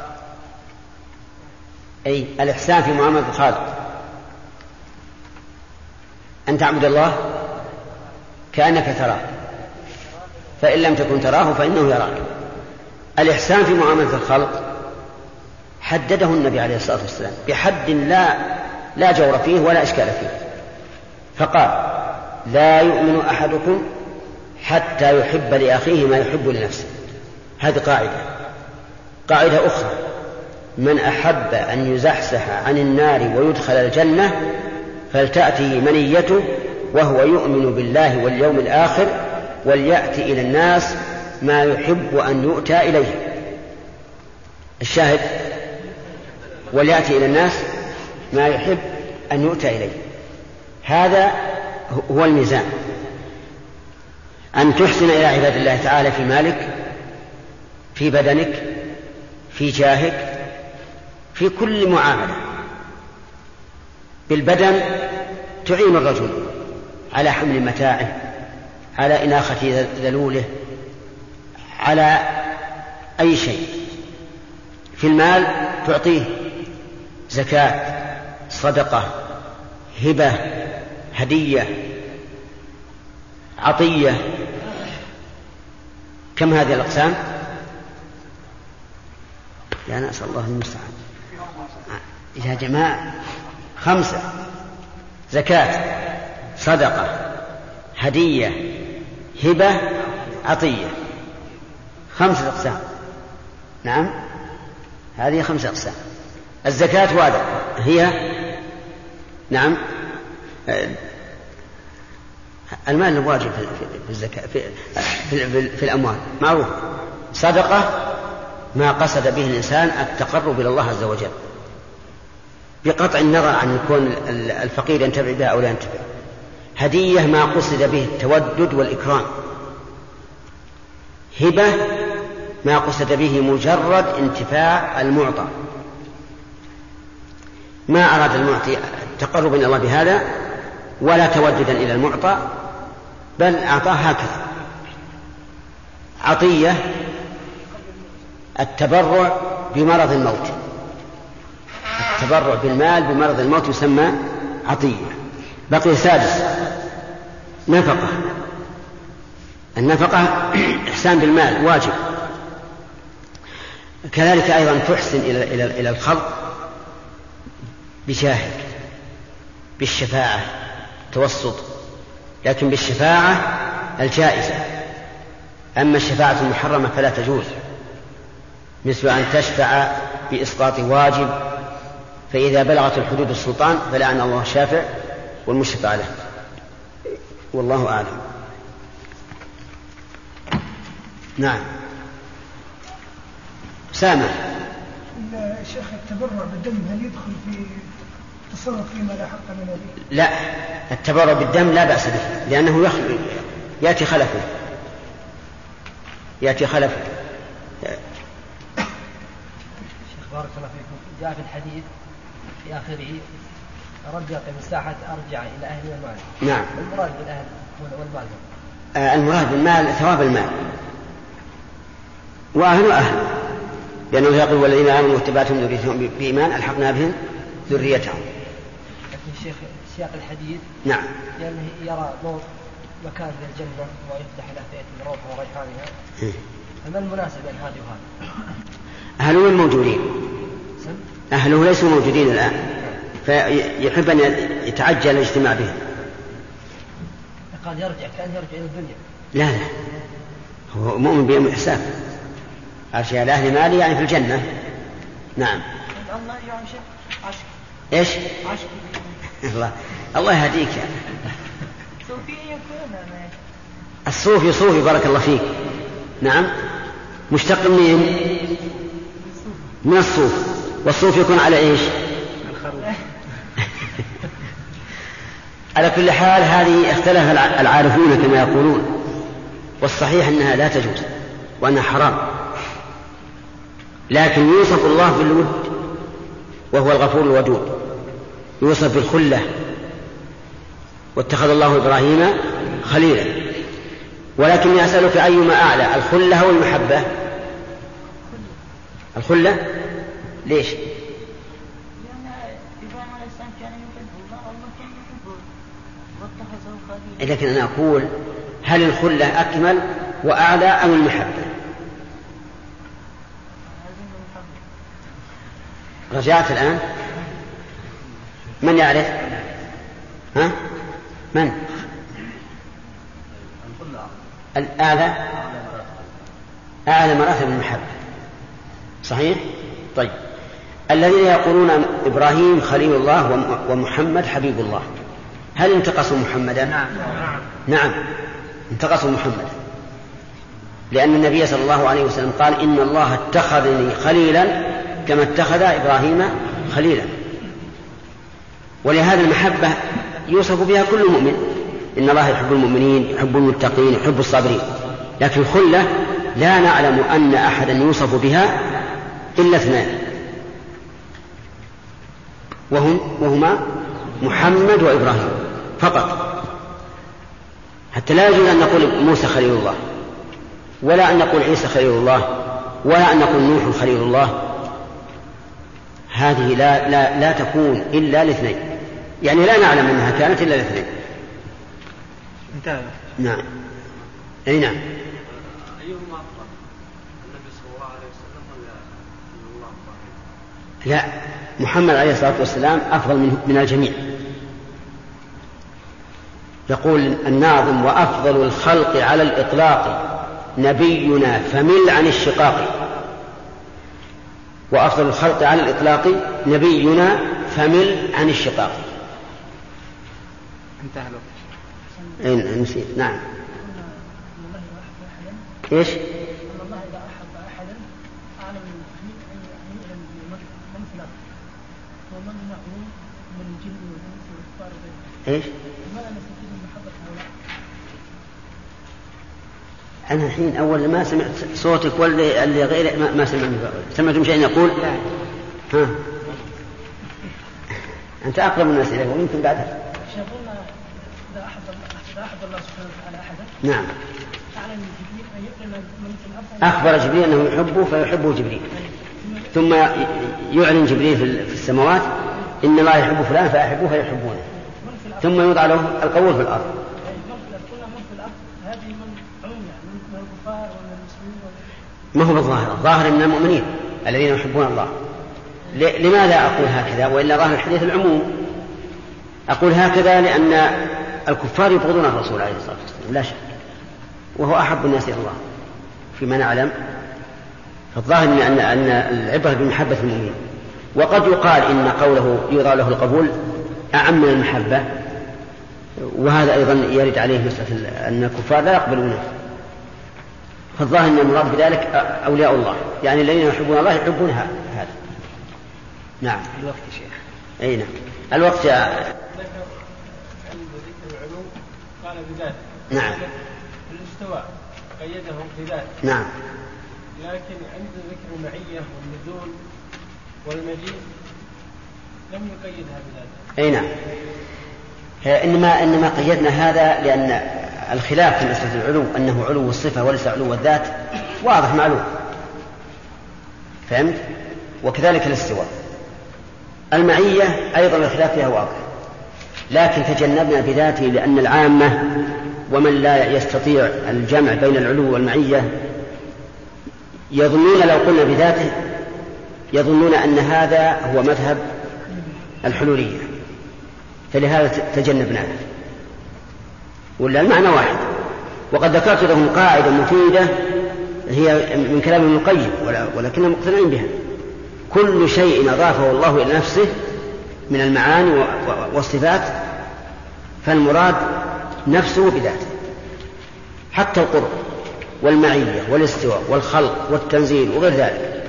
أي الإحسان في معاملة الخالق أن تعبد الله كأنك تراه، فإن لم تكن تراه فإنه يراك. الإحسان في معاملة الخلق حدده النبي عليه الصلاة والسلام بحد لا لا جور فيه ولا إشكال فيه، فقال لا يؤمن أحدكم حتى يحب لأخيه ما يحب لنفسه. هذه قاعدة. قاعدة أخرى: من أحب أن يزحزح عن النار ويدخل الجنة فلتأتي منيته وهو يؤمن بالله واليوم الآخر وليأتي إلى الناس ما يحب أن يؤتى إليه. الشاهد: وليأتي إلى الناس ما يحب أن يؤتى إليه. هذا هو الميزان. أن تحسن إلى عباد الله تعالى في مالك، في بدنك، في جاهك، في كل معاملة. بالبدن تعين الرجل على حمل متاعه، على إناخة ذلوله، على أي شيء. في المال تعطيه زكاة، صدقة، هبة، هدية، عطية. كم هذه الأقسام؟ لا نسأل الله المستعان. يا جماعة خمسة: زكاة، صدقة، هدية، هبة، عطية. خمسة أقسام. نعم هذه خمسة أقسام. الزكاة واجب هي نعم المال الواجب في الزكاة في, في, في الأموال معروف. صدقة ما قصد به الإنسان التقرب إلى الله عز وجل بقطع النظر عن يكون الفقير ينتفع بها أو لا ينتفع. هدية ما قصد به التودد والإكرام. هبة ما قصد به مجرد انتفاع المعطى، ما أراد المعطي التقرب إلى الله بهذا ولا توددا إلى المعطى بل أعطاه هكذا. عطية التبرع بمرض الموت، التبرع بالمال بمرض الموت يسمى عطية. بقي سادس نفقة. النفقة إحسان بالمال واجب. كذلك أيضا تحسن إلى, إلى, إلى الخلق بشاهد بالشفاعة توسط، لكن بالشفاعة الجائزة. أما الشفاعة المحرمة فلا تجوز، مثل أن تشفع بإسقاط واجب، فإذا بلغت الحدود السلطان فلعن الله الشافع والمشفع له. والله أعلم. نعم سامع. الشيخ التبرع بالدم هل يدخل في تصرف فيما لا حق من أبيه؟ لا، التبرع بالدم لا بأس به لأنه يخل... يأتي خلفه يأتي خلفه. شيخ بارك الله فيكم، جاء في الحديث في آخره رجع مساحة أرجع إلى أهل المال. نعم. المراد بالأهل والمال آه المراد بالمال ثواب المال وأهل أهل، لأنه يقول والذين آمنوا واتبعتهم ذريتهم بإيمان ألحقنا بهم ذريتهم. لكن الشيخ سياق الحديث نعم لأنه يرى موت مكان في الجنة ويفتح له فئة من روحه وريحانها. إيه؟ فما المناسب بين هذه وهذه؟ أهله موجودين، أهله ليسوا موجودين الآن، فيحب أن يتعجل الاجتماع بهم. قال يرجع كأن يرجع إلى الدنيا. لا لا، هو مؤمن بيوم الحساب. أرجع إلى أهل مالي يعني في الجنة. نعم. الله يعني شيء عشق. إيش؟ عشق. الله الله يهديك يعني. صوفي يكون الصوفي صوفي بارك الله فيك. نعم مشتق منين؟ من الصوف، والصوف يكون على إيش؟ على كل حال هذه اختلف العارفون كما يقولون، والصحيح أنها لا تجوز وأنها حرام، لكن يوصف الله بالود وهو الغفور الودود، يوصف بالخلة واتخذ الله إبراهيم خليلا. ولكن أسألك أيما أعلى، الخلة أو المحبة؟ الخلة. ليش؟ لكن أنا أقول هل الخلة أكمل وأعلى أم المحبة؟ رجعت الآن. من يعرف؟ ها؟ من؟ الأعلى أعلى مراتب المحبة. صحيح؟ طيب الذين يقولون إبراهيم خليل الله ومحمد حبيب الله، هل انتقصوا محمدا؟ نعم نعم انتقصوا محمدا، لأن النبي صلى الله عليه وسلم قال إن الله اتخذني خليلا كما اتخذ إبراهيم خليلا. ولهذا المحبة يوصف بها كل مؤمن، إن الله يحب المؤمنين يحب المتقين يحب الصابرين. لكن الخلة لا نعلم أن أحدا يوصف بها إلا اثنان، وهم وهما محمد وإبراهيم فقط. حتى لا يجوز أن نقول موسى خليل الله، ولا أن نقول عيسى خليل الله، ولا أن نقول نوح خليل الله. هذه لا, لا, لا تكون إلا الاثنين، يعني لا نعلم أنها كانت إلا الاثنين. انتهى. نعم أي نعم. أيهما أفضل، النبي صلى الله عليه وسلم ولا الله أفضل؟ لا، محمد عليه الصلاة والسلام أفضل من الجميع. يقول الناظم وأفضل الخلق على الإطلاق نبينا فمل عن الشقاق، وأفضل الخلق على الإطلاق نبينا فمل عن الشقاق. انتهى الوقت. إيه نسيت. نعم. إيش؟ أن الله إذا أحب أحدا أعلم من يعلم من في الأرض ومن معه من الجن والإنس والكفار وغيرهم. إيش؟ وما نستفيد من محبة هؤلاء؟ أنا الحين أول ما سمعت صوتك ولا اللي غير ما, ما سمعت سمعتم شيء يقول؟ ها. أنت أقرب الناس إليه ويمكن بعدها. شافونا إذا أحب إذا أحب الله سبحانه وتعالى أحدا. نعم. أعلم من جبريل أن يعلم من في الأرض. أخبر جبريل أنه يحبه فيحبه جبريل، ثم يعلن جبريل في السماوات إن الله يحب فلان فأحبه فيحبونه، ثم يوضع له القبول في الأرض. ما هو بالظاهر، الظاهر من المؤمنين الذين يحبون الله. لماذا أقول هكذا وإلا ظاهر الحديث العموم؟ أقول هكذا لأن الكفار يبغضون الرسول عليه الصلاة والسلام لا شك، وهو أحب الناس إلى الله فيما نعلم، فالظاهر أن أن العبرة بمحبة المؤمنين. وقد يقال إن قوله يوضع له القبول أعم من المحبة، وهذا أيضا يرد عليه مسألة أن الكفار لا يقبلونه، فالظاهر أن المراد بذلك أولياء الله، يعني الذين يحبون الله يحبون هذا. نعم. الوقت يا شيخ. أي نعم. الوقت يا... العلوم قال بذاته. نعم. الاستواء قيده بذاته. نعم. لكن عند ذكر المعية والنزول والمجيء لم يقيدها بذاته. أي نعم. إنما إنما قيدنا هذا لأن الخلاف في مسألة العلو أنه علو الصفة وليس علو الذات واضح معلوم، فهمت؟ وكذلك الاستواء. المعية أيضا الخلاف فيها واضح، لكن تجنبنا بذاته لأن العامة ومن لا يستطيع الجمع بين العلو والمعية يظنون لو قلنا بذاته يظنون أن هذا هو مذهب الحلولية، فلهذا تجنبناه، ولا المعنى واحد. وقد ذكرت لهم قاعدة مفيدة هي من كلام ابن القيم ولكنهم مقتنعين بها: كل شيء أضافه الله إلى نفسه من المعاني والصفات فالمراد نفسه بذاته، حتى القرب والمعية والاستواء والخلق والتنزيل وغير ذلك،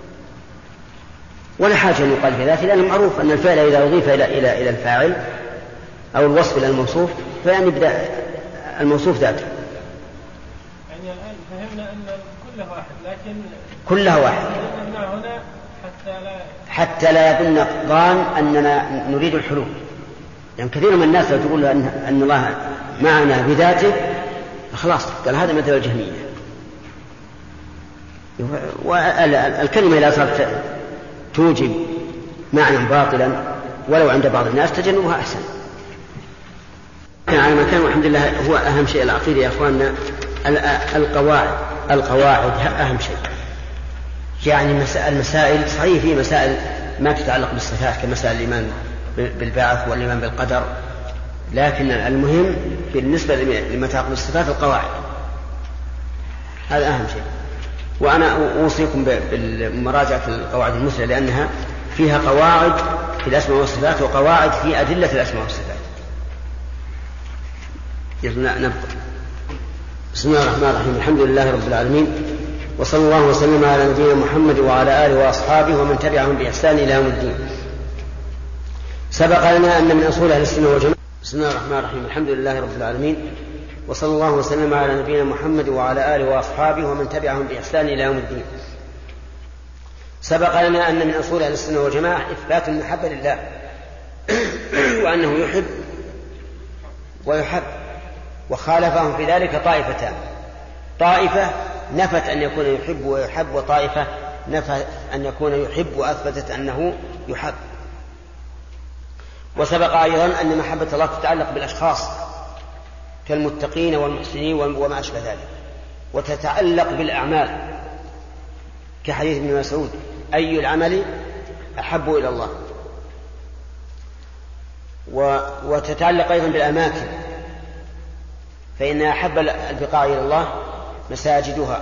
ولا حاجة أن يقال في ذاته، لأنه معروف أن الفعل إذا أضيف إلى إلى إلى الفاعل أو الوصف إلى الموصوف فيعني بدأ الموصوف ذاته. يعني الآن فهمنا أن كلها واحد، لكن كلها واحد هنا حتى لا حتى لا يظن ظان أننا نريد الحلول، يعني كثير من الناس لو تقول أن, أن الله معنا بذاته خلاص قال هذا مثل الجهمية. والكلمة إذا صارت توجب معنى باطلا ولو عند بعض الناس تجنبها أحسن. على مكان والحمد لله هو أهم شيء العقيدة يا أخواننا. القواعد القواعد أهم شيء، يعني المسائل صحيح في مسائل ما تتعلق بالصفات كمسائل الإيمان بالبعث والإيمان بالقدر، لكن المهم بالنسبة لما يتعلق بالصفات القواعد هذا أهم شيء. وأنا أوصيكم بمراجعة القواعد المثلى لأنها فيها قواعد في الأسماء والصفات وقواعد في أدلة الأسماء والصفات. نبقى. بسم الله الرحمن الرحيم. الحمد لله رب العالمين، وصلى الله وسلم على نبينا محمد وعلى آله وأصحابه ومن تبعهم بإحسان إلى يوم الدين. سبق لنا أن من أصول أهل السنة والجماعة. بسم الله الرحمن الرحيم. الحمد لله رب العالمين، وصلى الله وسلم على نبينا محمد وعلى آله وأصحابه ومن تبعهم بإحسان إلى يوم الدين. سبق لنا أن من أصول أهل السنة والجماعة إثبات المحبة لله وأنه يحب ويحب، وخالفهم في ذلك طائفتان: طائفة نفت أن يكون يحب ويحب، وطائفة نفت أن يكون يحب وأثبتت أنه يحب. وسبق أيضا أن محبة الله تتعلق بالأشخاص كالمتقين والمحسنين وما أشبه ذلك، وتتعلق بالأعمال كحديث ابن مسعود: أي العمل أحب إلى الله. وتتعلق أيضا بالأماكن، فإن أحب البقاع إلى الله مساجدها،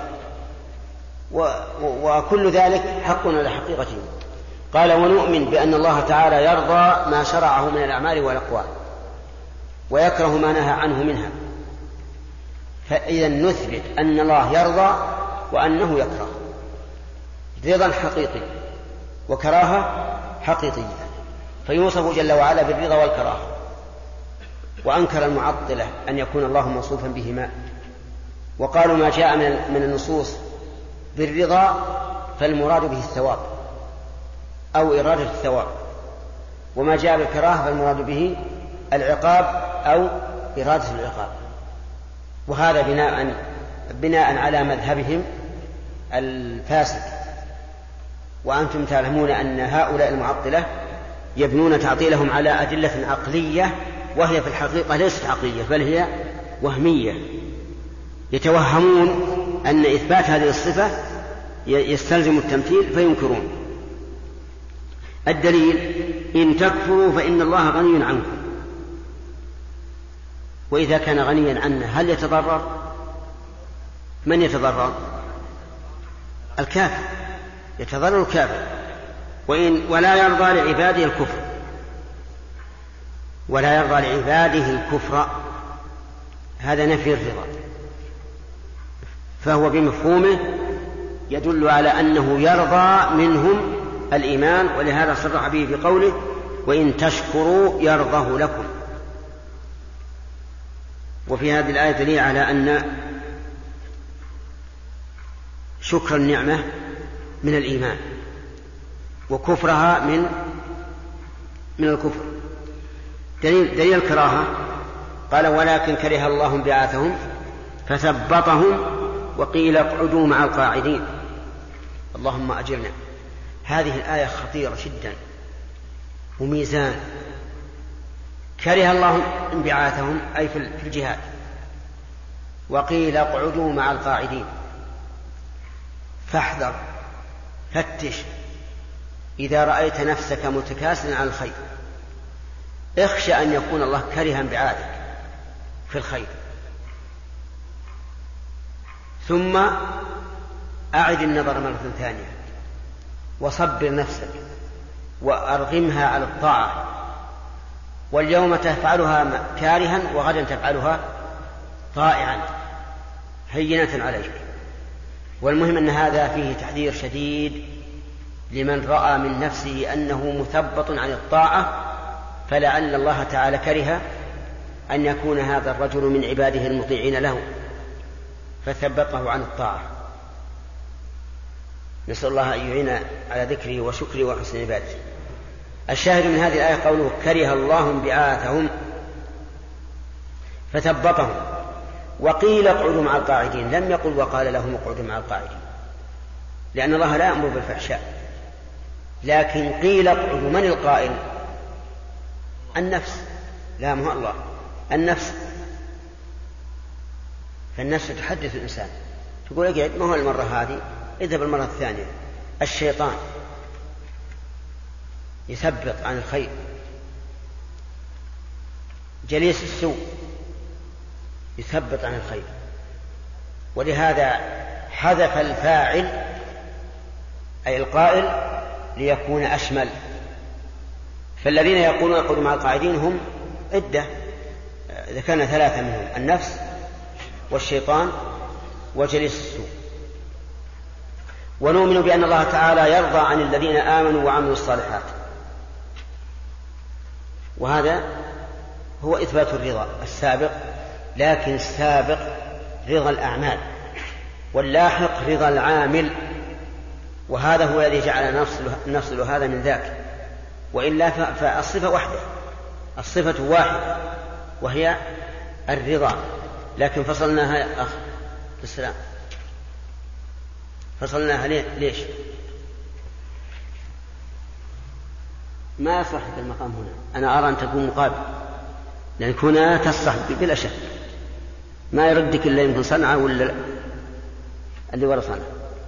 وكل ذلك حق على حقيقته. قال ونؤمن بأن الله تعالى يرضى ما شرعه من الأعمال والأقوال ويكره ما نهى عنه منها، فإذا نثبت أن الله يرضى وأنه يكره، رضا حقيقي وكراهة حقيقية، فيوصف جل وعلا بالرضا والكراهة. وأنكر المعطلة أن يكون الله موصوفا بهما، وقالوا ما جاء من النصوص بالرضا فالمراد به الثواب أو إرادة الثواب، وما جاء بالكراهة فالمراد به العقاب أو إرادة العقاب. وهذا بناء بناء على مذهبهم الفاسد. وأنتم تعلمون أن هؤلاء المعطلة يبنون تعطيلهم على أدلة عقلية، وهي في الحقيقة ليست عقلية بل هي وهمية. يتوهمون أن إثبات هذه الصفة يستلزم التمثيل فينكرون. الدليل إن تكفروا فإن الله غني عنكم. وإذا كان غنيا عنا هل يتضرر؟ من يتضرر؟ الكافر، يتضرر الكافر. وإن ولا يرضى لعباده الكفر، ولا يرضى لعباده الكفر، هذا نفي الرضا، فهو بمفهومه يدل على أنه يرضى منهم الإيمان، ولهذا صرح به بقوله وإن تشكروا يرضه لكم. وفي هذه الآية دليل على أن شكر النعمة من الإيمان وكفرها من من الكفر. دليل, دليل الكراهة قال ولكن كره الله انبعاثهم فثبطهم وقيل اقعدوا مع القاعدين. اللهم أجرنا. هذه الآية خطيرة جدا وميزان. كره الله انبعاثهم أي في الجهاد، وقيل اقعدوا مع القاعدين. فاحذر، فتش، إذا رأيت نفسك متكاسلا على الخير اخشى أن يكون الله كره انبعاثك في الخير، ثم أعد النظر مرة ثانية وصبر نفسك وأرغمها على الطاعة، واليوم تفعلها كارها وغدا تفعلها طائعا هينة عليك. والمهم أن هذا فيه تحذير شديد لمن رأى من نفسه أنه مثبط عن الطاعة، فلعل الله تعالى كره أن يكون هذا الرجل من عباده المطيعين له فثبطه عن الطاعة. نسأل الله أن يعين على ذكره وشكره وحسن عبادته. الشاهد من هذه الآية قوله كره الله انبعاثهم فثبطهم، وقيل اقعدوا مع القاعدين، لم يقل وقال لهم اقعدوا مع القاعدين، لأن الله لا يأمر بالفحشاء، لكن قيل اقعدوا. من القائل؟ النفس، لا مو الله، النفس. فالنفس تحدث الإنسان تقول اقعد، ما هو المرة هذه، اذهب المرة الثانية. الشيطان يثبط عن الخير. جليس السوء يثبط عن الخير. ولهذا حذف الفاعل أي القائل ليكون أشمل. فالذين يقولون يقولون مع القاعدين هم عدة، ذكرنا ثلاثة منهم: النفس والشيطان وجليس السوء. ونؤمن بأن الله تعالى يرضى عن الذين آمنوا وعملوا الصالحات، وهذا هو إثبات الرضا السابق، لكن السابق رضا الأعمال واللاحق رضا العامل، وهذا هو الذي جعل نفصل هذا من ذاك. وإلا فالصفة واحدة، الصفة واحدة وهي الرضا، لكن فصلناها يا أخ السلام، فصلناها ليش؟ ما يصح في المقام هنا. أنا أرى أن تكون مقابل، لأن هنا تصح بلا شك، ما يردك إلا يمكن صنعة ولا اللي ولا صنعة.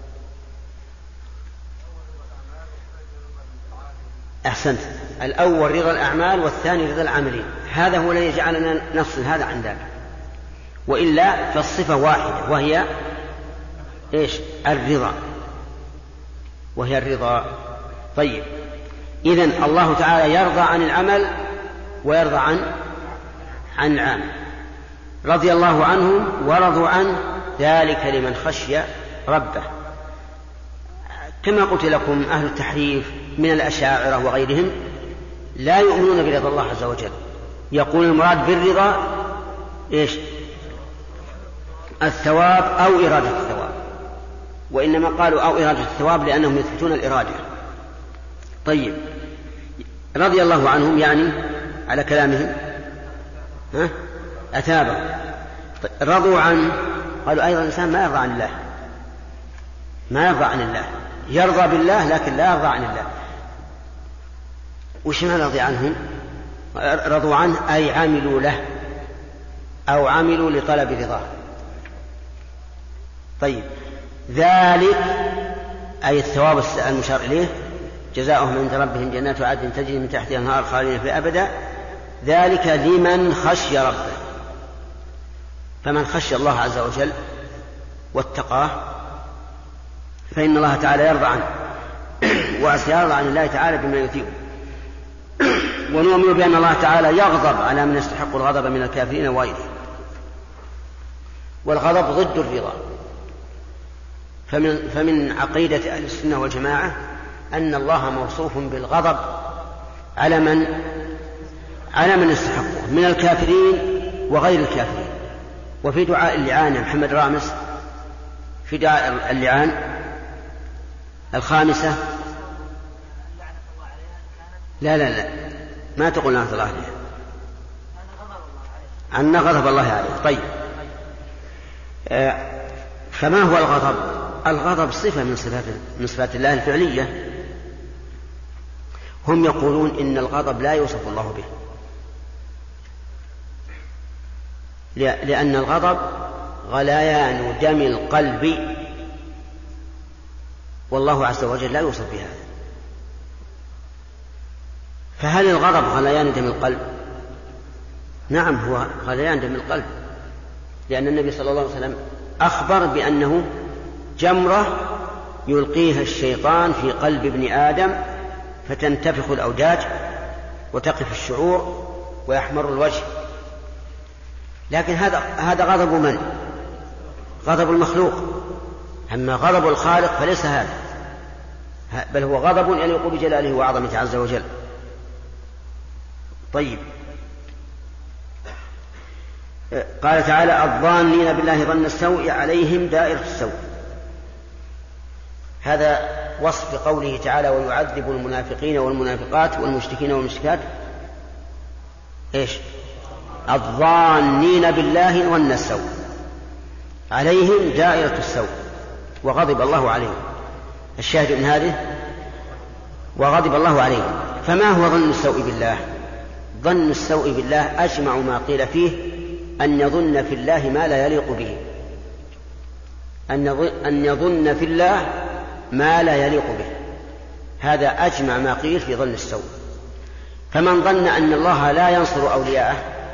أحسنت، الأول رضا الأعمال والثاني رضا العاملين. هذا هو الذي جعلنا نفصل هذا عن ذاك، وإلا فالصفة واحدة وهي إيش الرضا، وهي الرضا. طيب، إذن الله تعالى يرضى عن العمل ويرضى عن عن العامل. رضي الله عنهم ورضوا عنه، ذلك لمن خشي ربه. كما قلت لكم، أهل التحريف من الأشاعرة وغيرهم لا يؤمنون برضا الله عز وجل، يقول المراد بالرضا إيش الثواب أو إرادة الثواب، وإنما قالوا أو إرادة الثواب لأنهم يثبتون الإرادة. طيب، رضي الله عنهم يعني على كلامهم ها أثابه. رضوا عنه، قالوا أيضا الإنسان ما يرضى عن الله، ما يرضى عن الله، يرضى بالله لكن لا يرضى عن الله. وش ما رضي عنهم؟ رضوا عنه أي عملوا له أو عملوا لطلب رضاه. طيب، ذلك أي الثواب المشار إليه جزاؤهم عند ربهم جنات عدن تجري من تحتها الأنهار خالدين فيها أبدا، ذلك لمن خشي ربه. فمن خشي الله عز وجل واتقاه فإن الله تعالى يرضى عنه وسيرضى عن الله تعالى بما يثيبه. ونؤمن بأن الله تعالى يغضب على من يستحق الغضب من الكافرين وغيره، والغضب ضد الرضا. فمن, فمن عقيدة أهل السنة والجماعة أن الله موصوف بالغضب على من على من يستحقه من الكافرين وغير الكافرين. وفي دعاء اللعان يا محمد رامس، في دعاء اللعان الخامسة، لا لا لا ما تقول لعنة الله عليه، أن غضب الله عليه. طيب، آه فما هو الغضب؟ الغضب صفة من صفات من صفات الله الفعلية. هم يقولون إن الغضب لا يوصف الله به، لأن الغضب غليان دم القلب، والله عز وجل لا يوصف بهذا. فهل الغضب غليان دم القلب؟ نعم، هو غليان دم القلب، لأن النبي صلى الله عليه وسلم أخبر بأنه جمرة يلقيها الشيطان في قلب ابن آدم فتنتفخ الأوداج وتقف الشعور ويحمر الوجه. لكن هذا هذا غضب من؟ غضب المخلوق. أما غضب الخالق فليس هذا، بل هو غضب يليق بجلاله وعظمته عز وجل. طيب، قال تعالى الظانين بالله ظن السوء عليهم دائرة السوء. هذا وصف قوله تعالى ويعذب المنافقين والمنافقات والمشركين والمشركات إيش؟ الظانين بالله ظن السوء عليهم دائرة السوء وغضب الله عليهم. الشاهد من هذه وغضب الله عليهم. فما هو ظن السوء بالله؟ ظن السوء بالله أجمع ما قيل فيه أن يظن في الله ما لا يليق به، أن يظن في الله ما لا يليق به، هذا أجمع ما قيل في ظن السوء. فمن ظن أن الله لا ينصر أولياءه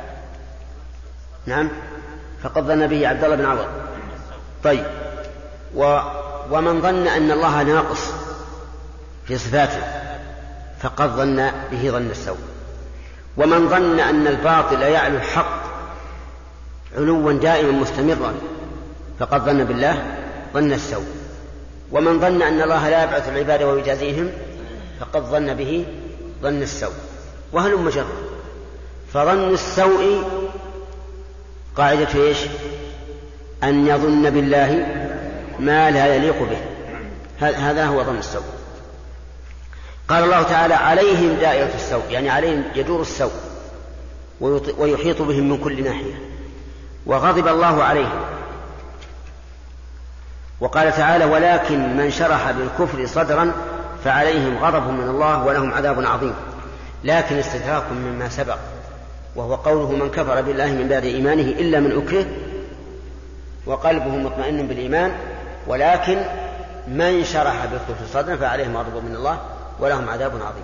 نعم فقد ظن به عبد الله بن عوض. طيب، و ومن ظن أن الله ناقص في صفاته فقد ظن به ظن السوء. ومن ظن أن الباطل يعلو الحق علوا دائما مستمرا فقد ظن بالله ظن السوء. ومن ظن أن الله لا يبعث العباد ويجازيهم فقد ظن به ظن السوء. وهل مجرد. فظن السوء قاعدة إيش؟ أن يظن بالله ما لا يليق به، هذا هو ظن السوء. قال الله تعالى عليهم دائرة السوء، يعني عليهم يدور السوء ويحيط بهم من كل ناحية، وغضب الله عليهم. وقال تعالى ولكن من شرح بالكفر صدرا فعليهم غضب من الله ولهم عذاب عظيم. لكن استدراك مما سبق، وهو قوله من كفر بالله من بعد إيمانه إلا من أكره وقلبه مطمئن بالإيمان، ولكن من شرح بالكفر صدرا فعليهم غضب من الله ولهم عذاب عظيم.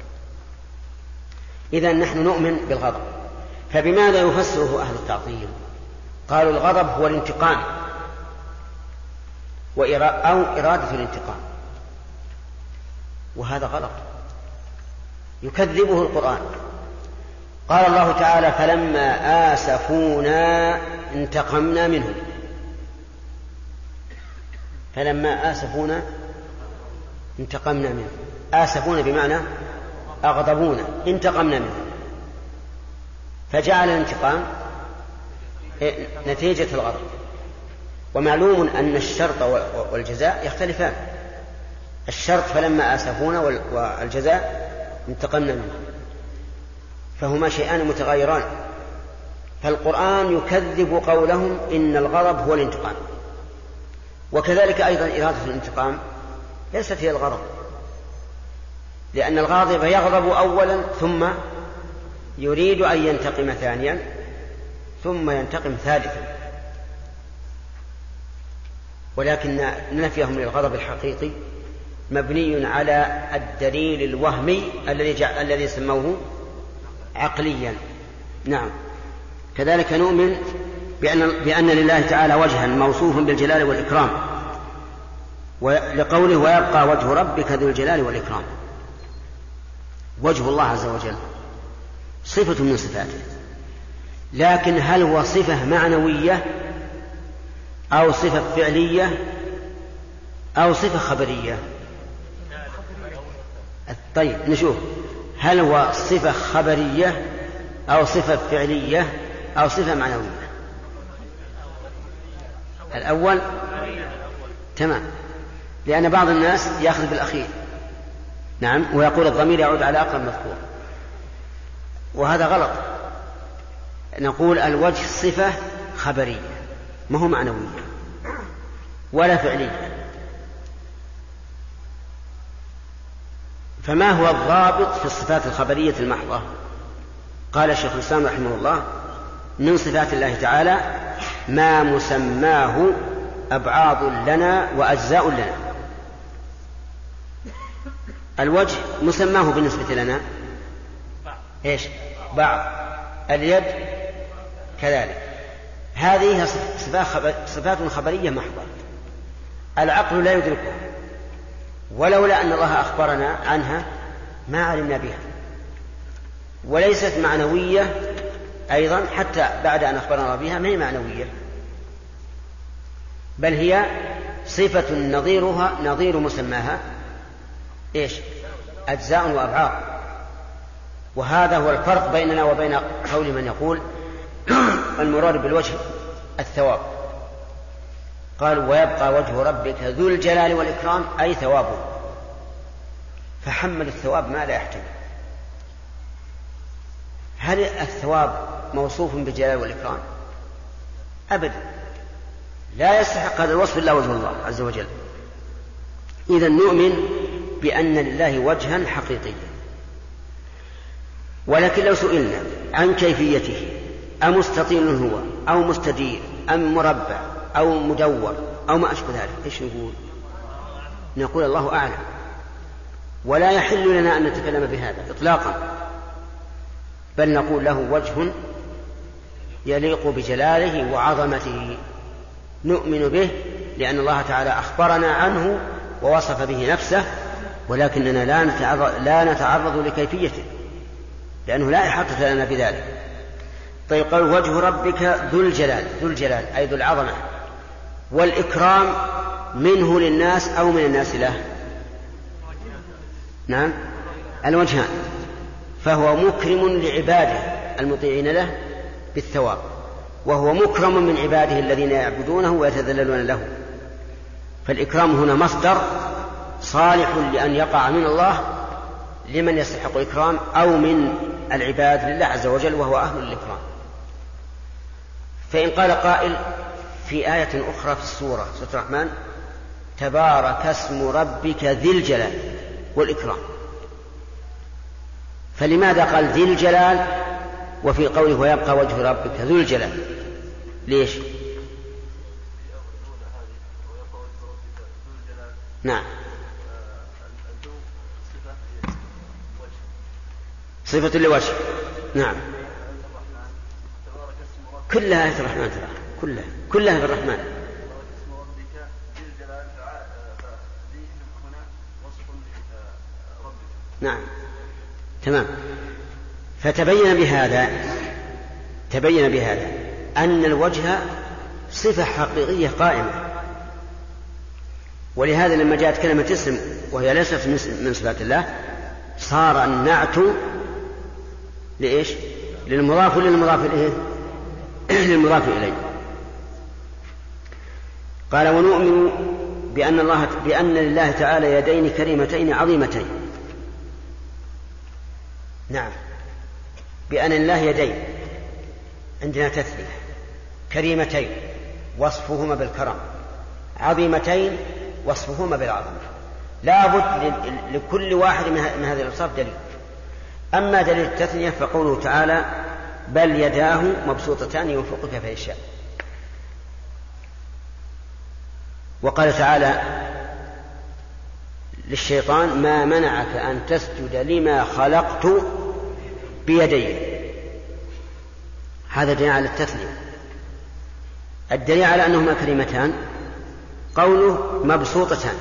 إذن نحن نؤمن بالغضب. فبماذا يفسره أهل التعطيل؟ قالوا الغضب هو الانتقام، أو إرادة الانتقام، وهذا غلط يكذبه القرآن. قال الله تعالى: فلما آسفونا انتقمنا منهم. فلما آسفونا انتقمنا منهم. آسفونا بمعنى أغضبونا، انتقمنا منهم، فجعل الانتقام نتيجة الغضب. ومعلوم أن الشرط والجزاء يختلفان. الشرط فلما آسفونا، والجزاء انتقمنا منهم، فهما شيئان متغايران. فالقرآن يكذب قولهم إن الغضب هو الانتقام، وكذلك أيضا إرادة الانتقام ليست هي الغضب، لأن الغاضب يغضب أولا ثم يريد أن ينتقم ثانيا ثم ينتقم ثالثا. ولكن نفيهم للغضب الحقيقي مبني على الدليل الوهمي الذي الذي سموه عقليا. نعم. كذلك نؤمن بأن, بأن لله تعالى وجها موصوف بالجلال والإكرام، ولقوله: ويبقى وجه ربك ذو الجلال والإكرام. وجه الله عز وجل صفة من صفاته، لكن هل هو صفة معنوية أو صفة فعلية أو صفة خبرية؟ طيب نشوف، هل هو صفة خبرية أو صفة فعلية أو صفة معنوية؟ الأول تمام، لأن بعض الناس يأخذ بالأخير. نعم، ويقول الضمير يعود على أقرب مذكور، وهذا غلط. نقول الوجه صفة خبرية ما هو معنوية ولا فعلية. فما هو الضابط في الصفات الخبرية المحضة؟ قال شيخ الإسلام رحمه الله: من صفات الله تعالى ما مسماه أبعاض لنا وأجزاء لنا. الوجه مسماه بالنسبة لنا إيش؟ بعض. اليد كذلك. هذه صفات خبرية محضة، العقل لا يدركها، ولولا أن الله أخبرنا عنها ما علمنا بها. وليست معنوية أيضا، حتى بعد أن أخبرنا بها ما هي معنوية، بل هي صفة نظيرها نظير مسماها إيش؟ أجزاء وأبعاض. وهذا هو الفرق بيننا وبين قول من يقول المراد بالوجه الثواب. قالوا: ويبقى وجه ربك ذو الجلال والإكرام، أي ثوابه. فحمل الثواب ما لا يحتمل. هل الثواب موصوف بالجلال والإكرام؟ أبدا، لا يستحق هذا الوصف إلا وجه الله عز وجل. إذن نؤمن بأن لله وجها حقيقيا. ولكن لو سئلنا عن كيفيته، أمستطيل هو أو مستدير أم مربع أو مدور أو ما أشبه ذلك، إيش نقول؟ نقول الله أعلم، ولا يحل لنا أن نتكلم بهذا إطلاقا، بل نقول له وجه يليق بجلاله وعظمته، نؤمن به لأن الله تعالى أخبرنا عنه ووصف به نفسه، ولكننا لا نتعرض, لا نتعرض لكيفيته لأنه لا إحاطة لنا بذلك. طيب، قال: وجه ربك ذو الجلال. ذو الجلال أي ذو العظمة، والإكرام منه للناس أو من الناس له؟ نعم، الوجهان. فهو مكرم لعباده المطيعين له بالثواب، وهو مكرم من عباده الذين يعبدونه ويتذللون له. فالإكرام هنا مصدر صالح لأن يقع من الله لمن يستحق الإكرام أو من العباد لله عز وجل، وهو أهل الإكرام. فإن قال قائل في آية أخرى في السورة سورة الرحمن: تبارك اسم ربك ذي الجلال والإكرام، فلماذا قال ذي الجلال وفي قوله ويبقى وجه ربك ذو الجلال؟ ليش؟ نعم، صفة لوجه. نعم، كلها آية الرحمن، ترى كلها كلها في الرحمن. نعم تمام. فتبين بهذا تبين بهذا أن الوجه صفة حقيقية قائمة، ولهذا لما جاءت كلمة اسم وهي ليست من صفات الله صار النعت لإيش؟ للمضاف للمضاف إليه للمضاف إليه. قال ونؤمن بأن الله بأن لله تعالى يدين كريمتين عظيمتين. نعم، بأن لله يدين عندنا تثنية، كريمتين وصفهما بالكرم، عظيمتين وصفهما بالعظمة. لا بد لكل واحد من هذه الأوصاف دليل. أما دليل التثنية فقوله تعالى بل يداه مبسوطتان ينفق كيف يشاء. وقال تعالى للشيطان ما منعك أن تسجد لما خلقت بيدي. هذا دليل على التثنية. الدليل على أنهما كلمتان قوله مبسوطتان،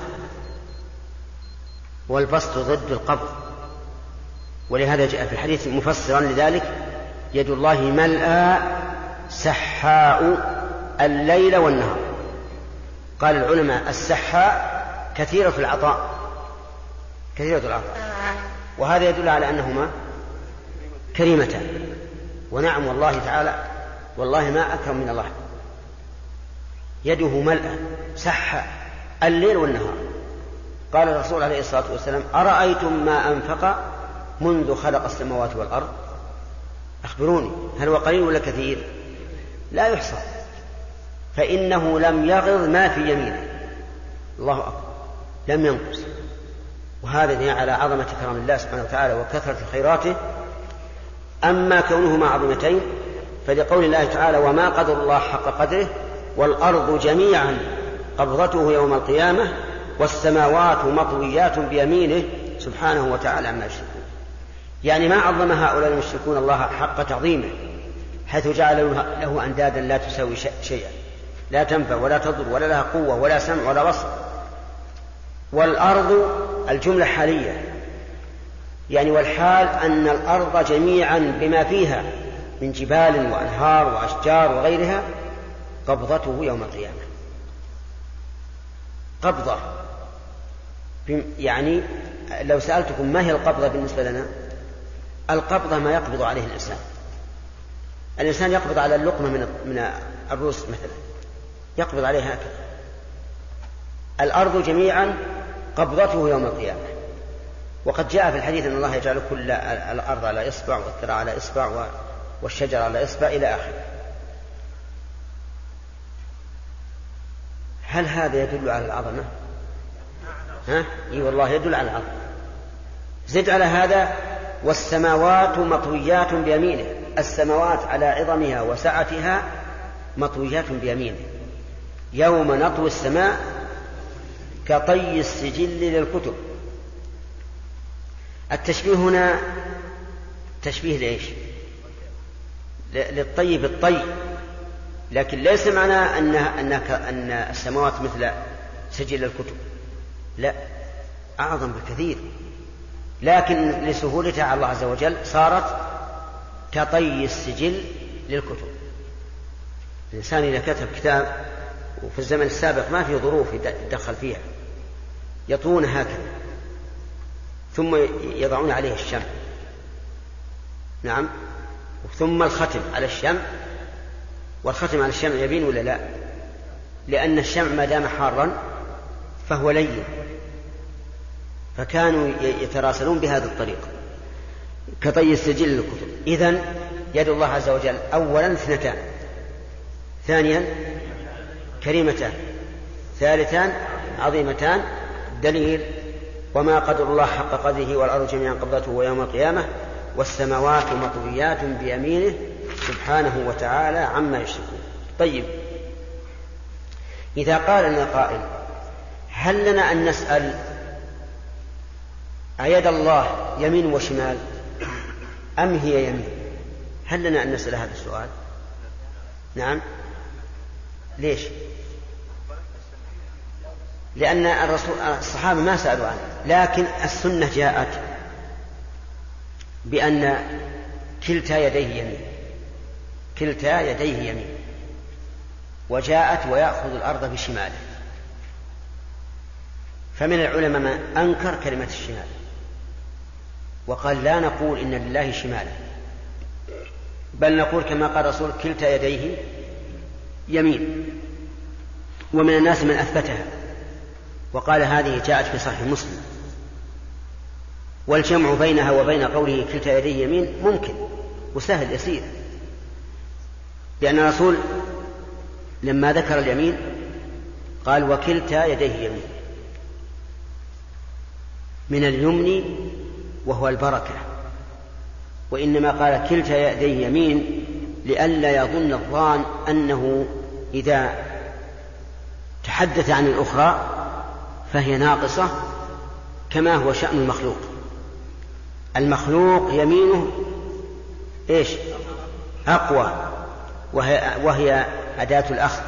والبسط ضد القبض، ولهذا جاء في الحديث مفسرا لذلك يد الله ملأى سحاء الليل والنهار. قال العلماء السحاء كثيرة العطاء كثيرة العطاء وهذا يدل على أنهما كريمتان. ونعم والله تعالى والله ما أكرم من الله، يده ملأى سحاء الليل والنهار. قال الرسول عليه الصلاة والسلام أرأيتم ما أنفق منذ خلق السماوات والأرض؟ أخبروني هل هو قليل ولا كثير؟ لا يحصى، فإنه لم يغض ما في يمينه. الله أكبر، لم ينقص. وهذا دليل على عظمة كرم الله سبحانه وتعالى وكثرة خيراته. أما كونهما عظيمتين فلقول الله تعالى وما قدر الله حق قدره والأرض جميعا قبضته يوم القيامة والسماوات مطويات بيمينه سبحانه وتعالى عما يشركون. يعني ما عظم هؤلاء المشركون الله حق تعظيمه حيث جعل له أندادا لا تساوي شيئا، لا تنفع ولا تضر ولا لها قوة ولا سمع ولا بصر. والأرض الجملة حالية، يعني والحال أن الأرض جميعا بما فيها من جبال وأنهار وأشجار وغيرها قبضته يوم القيامة. قبضة يعني لو سألتكم ما هي القبضة بالنسبة لنا؟ القبضة ما يقبض عليه الإنسان. الإنسان يقبض على اللقمة من من الرؤوس مثلا، يقبض عليها هكذا. الأرض جميعا قبضته يوم القيامة. وقد جاء في الحديث أن الله يجعل كل الأرض على إصبع والثرى على إصبع والشجر على إصبع إلى آخره. هل هذا يدل على العظمة؟ ها؟ إي والله يدل على العظمة. زد على هذا والسماوات مطويات بيمينه. السماوات على عظمها وسعتها مطويات بيمينه. يوم نطوي السماء كطي السجل للكتب. التشبيه هنا تشبيه لإيش؟ للطي بالطي، لكن ليس معناه أن أنك أن السماوات مثل سجل الكتب، لا، أعظم بكثير، لكن لسهولتها على الله عز وجل صارت كطي السجل للكتب. الإنسان إذا كتب كتاب وفي الزمن السابق ما في ظروف يدخل فيها يطون هكذا ثم يضعون عليه الشمع، نعم، ثم الختم على الشمع، والختم على الشمع يبين ولا لا؟ لأن الشمع ما دام حارا فهو لين، فكانوا يتراسلون بهذه الطريقة كطي السجل للكتب. إذن يد الله عز وجل أولا اثنتان، ثانيا كريمتان، ثالثان عظيمتان. دليل وما قدر الله حق قدره والأرض جميعا قبضته يوم القيامة والسماوات مطويات بيمينه سبحانه وتعالى عما يشركون. طيب، إذا قال لنا قائل هل لنا أن نسأل أيد الله يمين وشمال أم هي يمين؟ هل لنا أن نسأل هذا السؤال؟ نعم. ليش؟ لأن الرسول الصحابة ما سألوا عنه، لكن السنة جاءت بأن كلتا يديه يمين، كلتا يديه يمين، وجاءت ويأخذ الأرض بشماله، فمن العلماء من أنكر كلمة الشمال وقال لا نقول إن لله شمالا، بل نقول كما قال الرسول كلتا يديه يمين. ومن الناس من أثبتها وقال هذه جاءت في صحيح مسلم، والجمع بينها وبين قوله كلتا يديه يمين ممكن وسهل يسير، لأن الرسول لما ذكر اليمين قال وكلتا يديه يمين من اليمن وهو البركة، وإنما قال كلتا يديه يمين لئلا يظن الظان أنه إذا تحدث عن الأخرى فهي ناقصة كما هو شأن المخلوق. المخلوق يمينه إيش؟ أقوى، وهي, وهي أداة الأخذ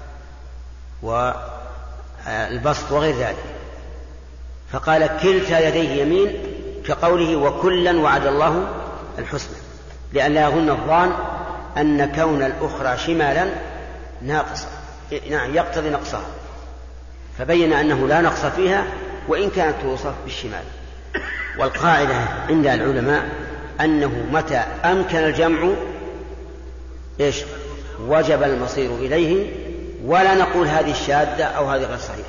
والبسط وغير ذلك، فقال كلتا يديه يمين كقوله وكلا وعد الله الحسنى، لئلا يظن الظان أن كون الأخرى شمالا ناقصة، نعم يقتضي نقصها، فبين أنه لا نقص فيها وإن كانت توصف بالشمال. والقاعدة عند العلماء أنه متى أمكن الجمع إيش؟ وجب المصير إليه، ولا نقول هذه الشاذة أو هذه غير صحيحة.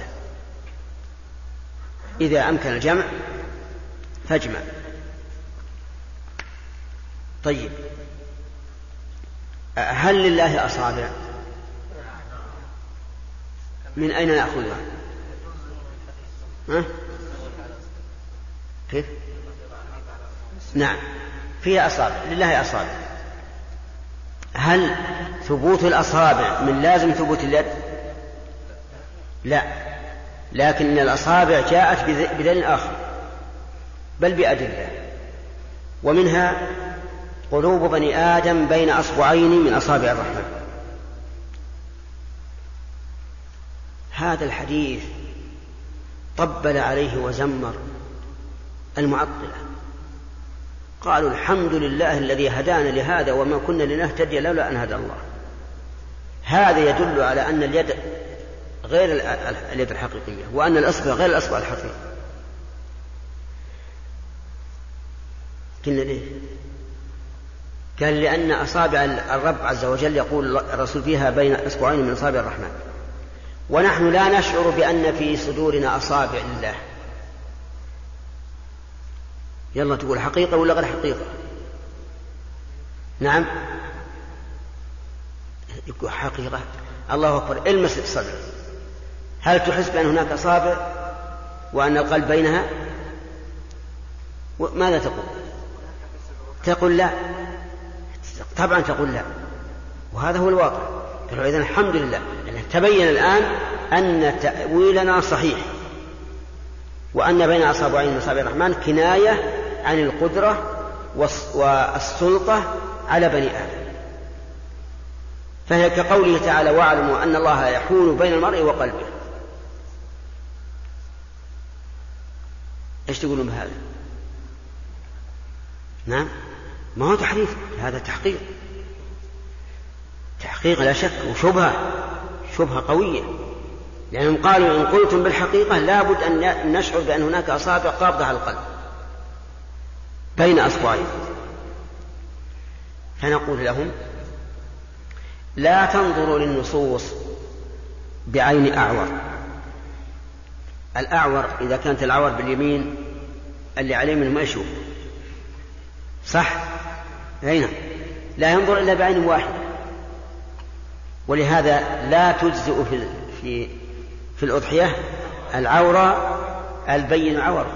إذا أمكن الجمع فاجمع. طيب، هل لله أصابع؟ من أين نأخذها؟ ها؟ كيف؟ نعم فيها أصابع، لله أصابع. هل ثبوت الأصابع من لازم ثبوت اليد؟ لا، لكن الأصابع جاءت بدليل آخر بل بأدلة، ومنها قلوب بني آدم بين أصبعين من أصابع الرحمن. هذا الحديث طبل عليه وزمر المعطلة، قالوا الحمد لله الذي هدانا لهذا وما كنا لنهتدي لولا أن هدى الله. هذا يدل على أن اليد غير اليد الحقيقية، وأن الأصبع غير الأصبع الحقيقي. قلنا ليه؟ قال لأن أصابع الرب عز وجل يقول الرسول فيها بين أصبعين من أصابع الرحمن، ونحن لا نشعر بأن في صدورنا أصابع لله. يلا تقول حقيقة ولا غير حقيقة؟ نعم يقول حقيقة. الله أكبر، المس الصدر، هل تحس بأن هناك أصابع وأن القلب بينها؟ ماذا تقول؟ تقول لا، طبعا تقول لا، وهذا هو الواقع. قالوا إذن الحمد لله، يعني تبين الآن أن تأويلنا صحيح، وأن بين أصابعين من أصابع الرحمن كناية عن القدرة والسلطة على بني آدم. فهي كقوله تعالى واعلموا أن الله يحول بين المرء وقلبه. إيش تقولون بهذا؟ نعم، ما هو تحريف، هذا تحقيق، تحقيق لا شك، وشبهة شبهة قوية، لأنهم قالوا إن قلتم بالحقيقة لابد أن نشعر بأن هناك أصابع قابضة على القلب بين أصبعين. فنقول لهم لا تنظروا للنصوص بعين أعور. الأعور إذا كانت العور باليمين اللي عليه منه ما يشوف، صح؟ هنا لا ينظر إلا بعين واحدة، ولهذا لا تجزئ في في في الأضحية العورة البين عورة.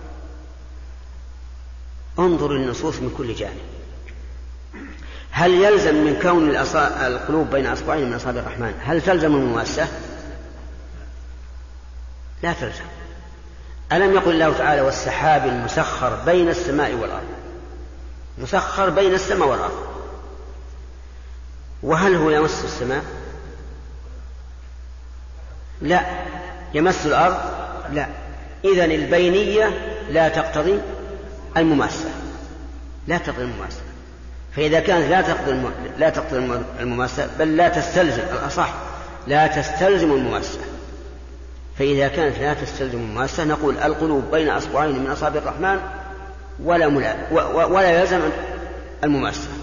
انظر للنصوص من كل جانب. هل يلزم من كون القلوب بين أصبعين من أصابع الرحمن هل تلزم المماسة؟ لا تلزم. ألم يقل الله تعالى والسحاب المسخر بين السماء والأرض؟ مسخر بين السماء والأرض، وهل هو يمس السماء؟ لا. يمس الأرض؟ لا. إذن البينية لا تقتضي المماسة. لا تقضي المماثلة. فإذا كانت لا تقضي لا تقضي المماثلة بل لا تستلزم، الأصح لا تستلزم المماثلة. فإذا كانت لا تستلزم المماثلة نقول القلوب بين أصبعين من أصابع الرحمن ولا ملا ولا يلزم المماثلة.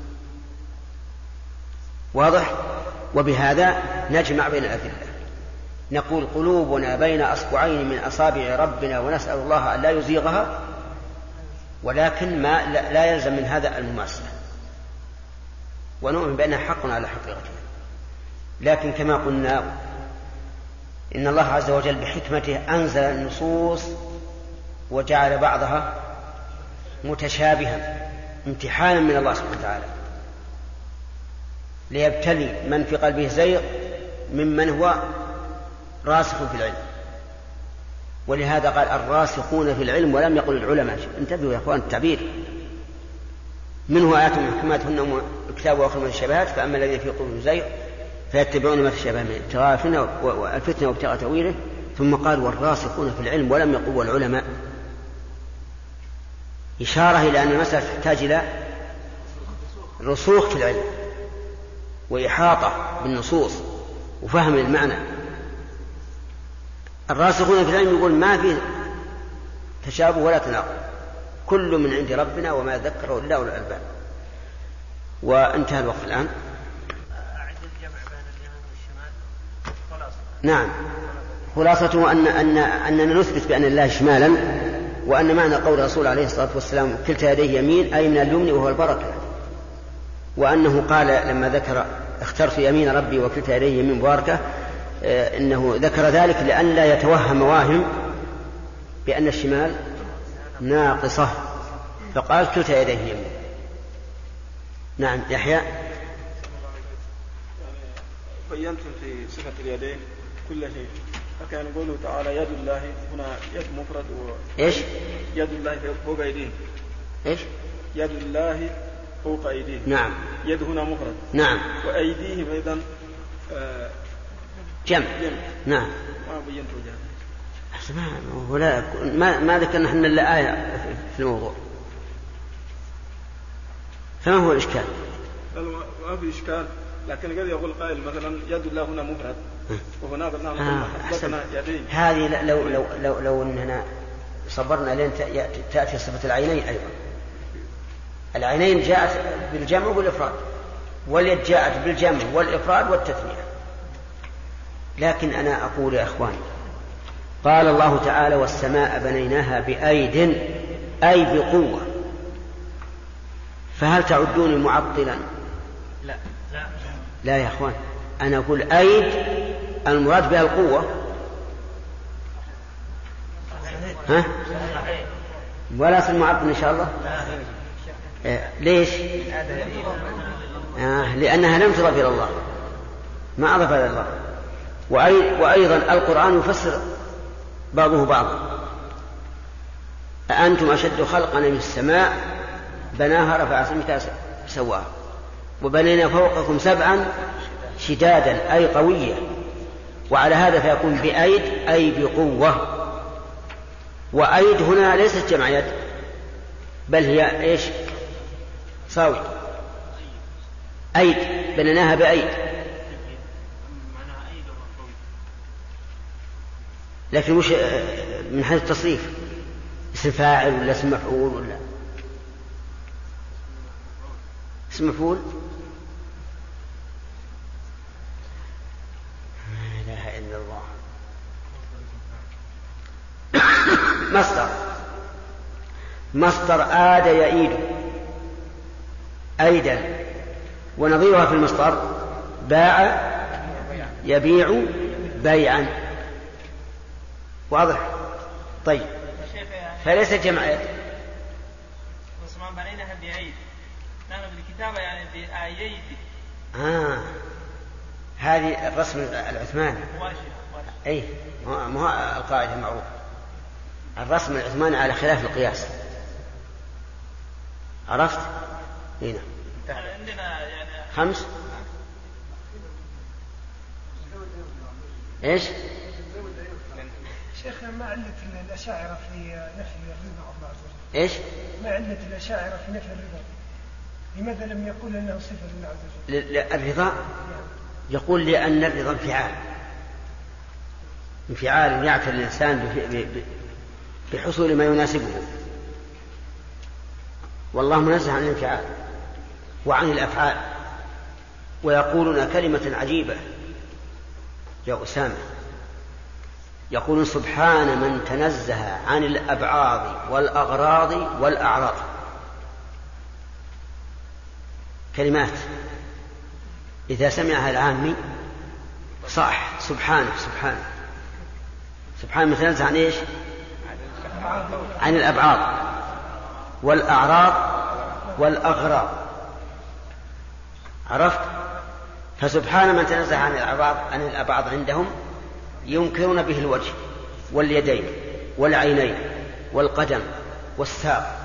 واضح؟ وبهذا نجمع بين الأدلة، نقول قلوبنا بين أصبعين من أصابع ربنا ونسأل الله أن لا يزيغها، ولكن ما لا يلزم من هذا المماثلة، ونؤمن بأنها حق على حقيقتها. لكن كما قلنا إن الله عز وجل بحكمته أنزل النصوص وجعل بعضها متشابها امتحانا من الله سبحانه وتعالى ليبتلي من في قلبه زيغ ممن هو راسخ في العلم. ولهذا قال الراسخون في العلم ولم يقل العلماء. انتبهوا يا أخوان التعبير. منه آيات محكمات هن الكتاب وآخر من الشبهات، فأما الذين في قلوبهم زيغ فيتبعون ما تشابه من ابتغاء الفتنة وابتغاء تأويله. ثم قال والراسخون في العلم ولم يقل العلماء، إشارة إلى أن المسألة تحتاج إلى رسوخ في العلم وإحاطة بالنصوص وفهم المعنى. الراسخون في العلم يقول ما في تشابه ولا تناقض، كل من عند ربنا وما ذكره إلا أولو الألباب. وانتهى الوقت الآن. نعم، خلاصته أن أن أننا نثبت بأن الله شمالا، وأن معنى قول الرسول عليه الصلاة والسلام كلتا يديه يمين أي من اليمن وهو البركة، وأنه قال لما ذكر اخترت يمين ربي وكلتا يديه يمين مباركة إنه ذكر ذلك لأن لا يتوهم واهم بأن الشمال ناقصة، فقال كلتا يديه يمين. نعم يحيى. بينتم في صفة اليدين كل شيء، فكان يقوله تعالى يد الله هنا يد مفرد و... إيش؟ يد الله فوق أيديه. إيش؟ يد الله فوق أيديه. نعم. يد هنا مفرد. نعم. وأيديهم أيضا آه جمع. جمع. نعم. ما بينت وجهه. ولا ما ما ذكرنا احنا الا آية في الموضوع. فما هو الإشكال؟ ما في إشكال، لكن قد يقول قائل مثلا يد الله هنا مفرد وهنا قلنا آه يدين. هذه لو لو لو لو اننا صبرنا لين تأتي صفة العينين أيضا. العينين جاءت بالجمع والإفراد، واليد جاءت بالجمع والإفراد والتثنية. لكن أنا أقول يا أخواني قال الله تعالى والسماء بنيناها بأيد أي بقوة، فهل تعدون معطلا؟ لا لا لا يا أخوان، أنا أقول أيد المراد بها القوة. ها؟ ولا في المعطل إن شاء الله. إيه. ليش؟ آه. لأنها لم تضف إلى الله، ما أضف إلى الله. وأيضا القرآن يفسر بعضه بعضا. أأنتم أشد خلقا من السماء بناها رفع سمكها سواها وبنينا فوقكم سبعا شدادا أي قوية. وعلى هذا فيكون بأيد أي بقوة. وأيد هنا ليست جمع يد بل هي إيش؟ صاوي. أيد بنيناها بأيد، لكن مش من حيث التصريف اسم فاعل ولا اسم مفعول ولا اسم مفعول. لا إله إلا الله. مصدر مصدر آد يعيد أيدا، ونظيرها في المصدر باع يبيع بيعا. واضح؟ طيب فليس جمع يد. وسمان بنيناها بأيد، نحن بالكتابة يعني بأيد. آه هذه الرسم العثماني. أي ما هو القاعدة المعروفة، الرسم العثماني على خلاف القياس. عرفت؟ هنا عندنا يعني خمس. إيش؟ شيخ ما علة الأشاعرة في نفي الرضا الله عز وجل؟ إيش؟ ما علة الأشاعرة في نفي الرضا؟ لماذا لم يقول أنه صفة لله عز وجل؟ الرضا يقول لأن الرضا انفعال انفعال يعتري الإنسان بحصول ما يناسبه، والله منزه عن الانفعال وعن الأفعال. ويقولون كلمة عجيبة يا أسامة، يقولون سبحان من تنزه عن الأبعاض والأغراض والأعراض. كلمات إذا سمعها العامي صح سبحانه سبحانه سبحانه متنزه عن إيش؟ عن الأبعاض والأعراض والأغراض. عرفت؟ فسبحان من تنزه عن الأبعاض عن الأبعاض عندهم ينكرون به الوجه واليدين والعينين والقدم والساق،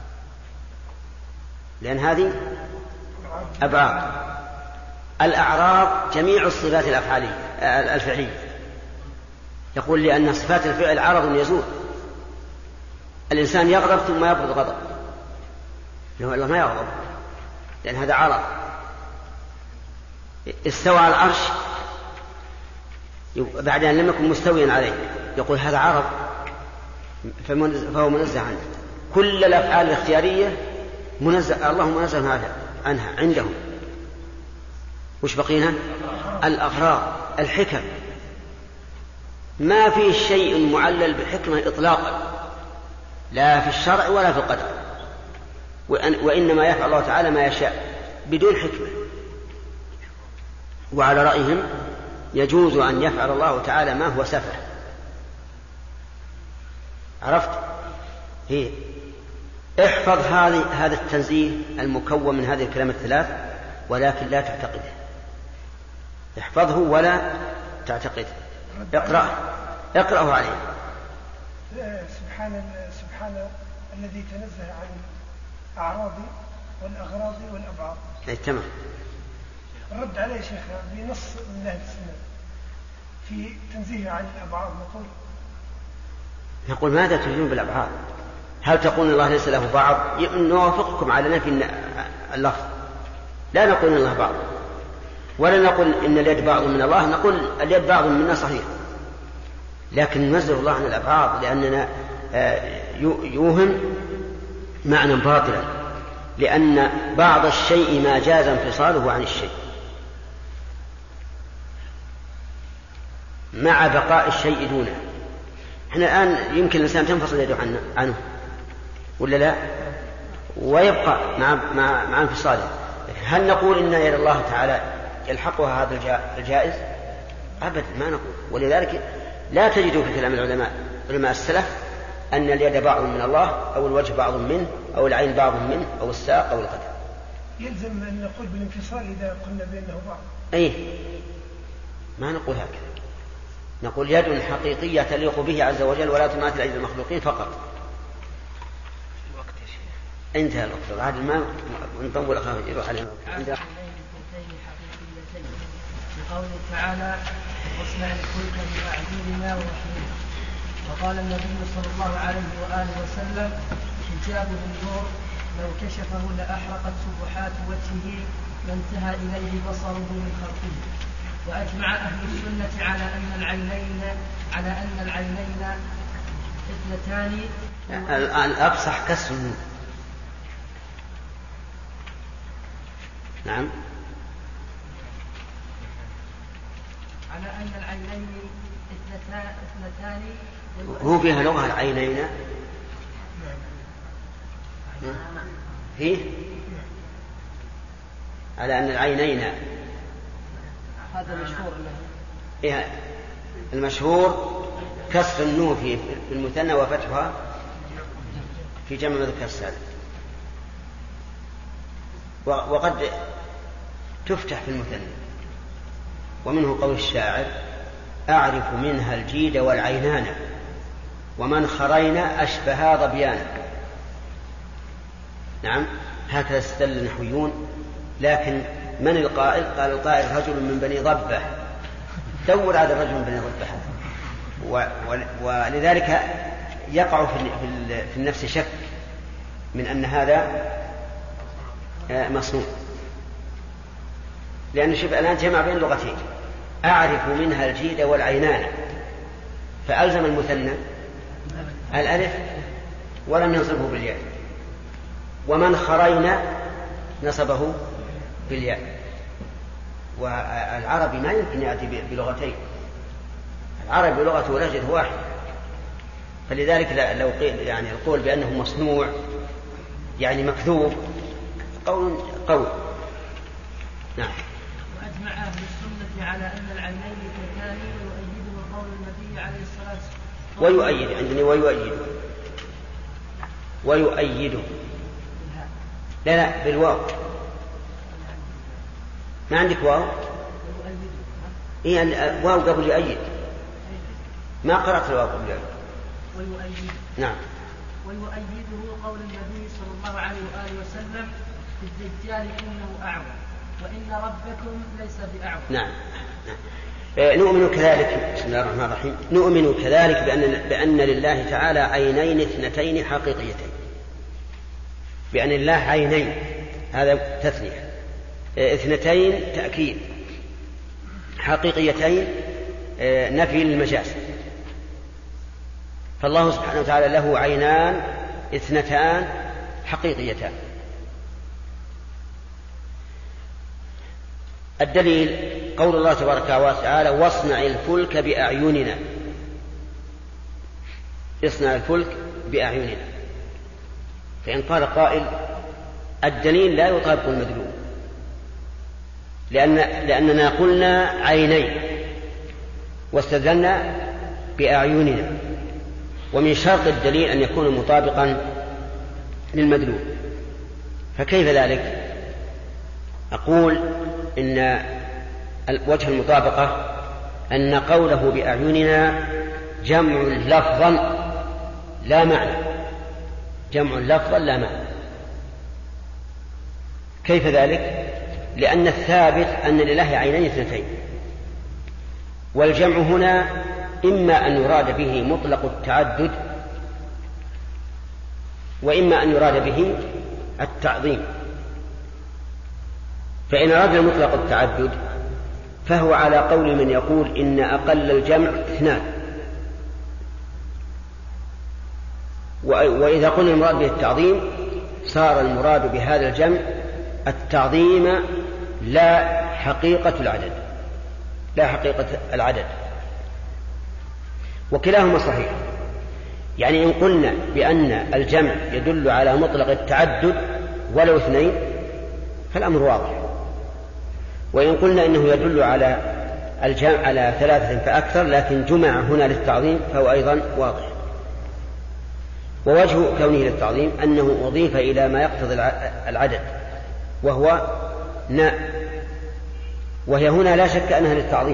لأن هذه أبعاض. الأعراض جميع الصفات الأفعالية الفعلية، يقول لأن صفات الفعل عرض يزول. الإنسان يغضب ثم يبرد غضب، الله ما يغضب لأن هذا عرض. استوى على العرش بعد أن لم يكن مستويا عليه، يقول هذا عرض فهو منزه عنه. كل الأفعال الاختيارية منزه، الله منزه عنها عندهم. وش بقينا؟ الأغراض الحكم، ما في شيء معلل بحكمة إطلاقا لا في الشرع ولا في القدر، وإنما يفعل الله تعالى ما يشاء بدون حكمة. وعلى رأيهم يجوز أن يفعل الله تعالى ما هو سفه. عرفت؟ هي احفظ هذه هذا التنزيه المكون من هذه الكلمات الثلاث، ولكن لا تعتقده. احفظه ولا تعتقده. اقرأ اقرأه عليه. سبحان سبحان الذي تنزه عن الأعراض والأغراض والأبعاض. أي تمام. الرد عليه شيخ بنص من أهل السنة في تنزيه عن الأبعاض. نقول نقول ماذا تريدون بالأبعاض؟ هل تقول الله ليس له بعض؟ نوافقكم على نفي اللفظ، لا نقول إن الله بعض، ولا نقول إن اليد بعض من الله، نقول اليد بعض منا صحيح، لكن ننزه الله عن الأبعاض لأننا يوهم معنى باطلا، لأن بعض الشيء ما جاز انفصاله عن الشيء مع بقاء الشيء دونه. احنا الآن يمكن الإنسان تنفصل يده عنه ولا لا، ويبقى مع, مع, مع انفصاله. هل نقول إن يد الله تعالى يلحقها هذا الجائز؟ أبدا ما نقول. ولذلك لا تجد في كلام العلماء علماء السلف أن اليد بعض من الله أو الوجه بعض منه أو العين بعض منه أو الساق أو القدم. يلزم أن نقول بالانفصال إذا قلنا بأنه بعض. أي ما نقول هكذا، نقول يد حقيقية تليق به عز وجل ولا تماثل أيدي المخلوقين فقط. انتهى الوقت بعد ما نطول أخاه يروح علينا. بقوله تعالى واصنع الفلك بأعيننا ووحينا. وقال النبي صلى الله عليه وآله وسلم حجابه النور لو كشفه لأحرقت سبحات وجهه ما انتهى إليه بصره من خلقه. وأجمع أهل السنة على أن العينين على أن العينين اثنتان. الأفصح كسر. نعم. على أن العينين اثنتان. هو فيها لغة العينين فيه على أن العينين هذا مشهور. إيه المشهور كسر النون في المثنى وفتحها في جمع مذكر السالم، وقد تفتح في المثنى. ومنه قول الشاعر أعرف منها الجيد والعينان ومن خرينا أشبها ظبيانا. نعم هكذا استدل النحويون. لكن من القائل؟ قال القائل رجل من بني ضبة. دور هذا الرجل من بني ضبة، ولذلك يقع في النفس شك من أن هذا مصنوع، لأن شوف الآن جمع بين لغتين، أعرف منها الجيد والعينان، فألزم المثنى الألف ولم ينصبه بالياء، ومن خرينا نصبه بالياء. والعربي ما يمكن يأتي بلغتين، العربي لغته ولهجة واحد، فلذلك لو قيل يعني القول بأنه مصنوع يعني مكذوب قول قول. نعم. وأجمع أهل السنة على أن العينين كتان ويؤيده قول النبي عليه الصلاة والسلام. ويؤيد عندني ويؤيد ويؤيده لا لا بالواو، ما عندك واو؟ إيه واو قبل يؤيد، ما قرأت الواو قبل يؤيد. ويؤيد نعم. ويؤيده قول النبي صلى الله عليه وآله وسلم في الدجال إنه أعور وإن ربكم ليس بأعور. نعم. نعم. نؤمن كذلك بسم الله الرحمن الرحيم نؤمن كذلك بأن, بأن لله تعالى عينين اثنتين حقيقيتين، بأن لله عينين هذا تثنية، اثنتين تأكيد، حقيقيتين نفي للمجاز. فالله سبحانه وتعالى له عينان اثنتان حقيقيتان. الدليل قول الله تبارك وتعالى واصنع الفلك بأعيننا، اصنع الفلك بأعيننا. فإن قال قائل الدليل لا يطابق المدلول، لأن لأننا قلنا عينين واستدلنا بأعيننا، ومن شرط الدليل أن يكون مطابقا للمدلول، فكيف ذلك؟ أقول إن وجه المطابقة أن قوله بأعيننا جمع لفظا لا معنى، جمع لفظا لا معنى. كيف ذلك؟ لأن الثابت أن لله عينين اثنتين، والجمع هنا إما أن يراد به مطلق التعدد وإما أن يراد به التعظيم. فإن أردنا مطلق التعدد فهو على قول من يقول إن أقل الجمع اثنان، وإذا قلنا المراد به التعظيم صار المراد بهذا الجمع التعظيم لا حقيقة العدد، لا حقيقة العدد، وكلاهما صحيح. يعني إن قلنا بأن الجمع يدل على مطلق التعدد ولو اثنين فالأمر واضح، وإن قلنا إنه يدل على الجمع على ثلاثة فأكثر لكن جمع هنا للتعظيم فهو أيضا واضح. ووجه كونه للتعظيم أنه أضيف إلى ما يقتضي العدد وهو ناء، وهي هنا لا شك أنها للتعظيم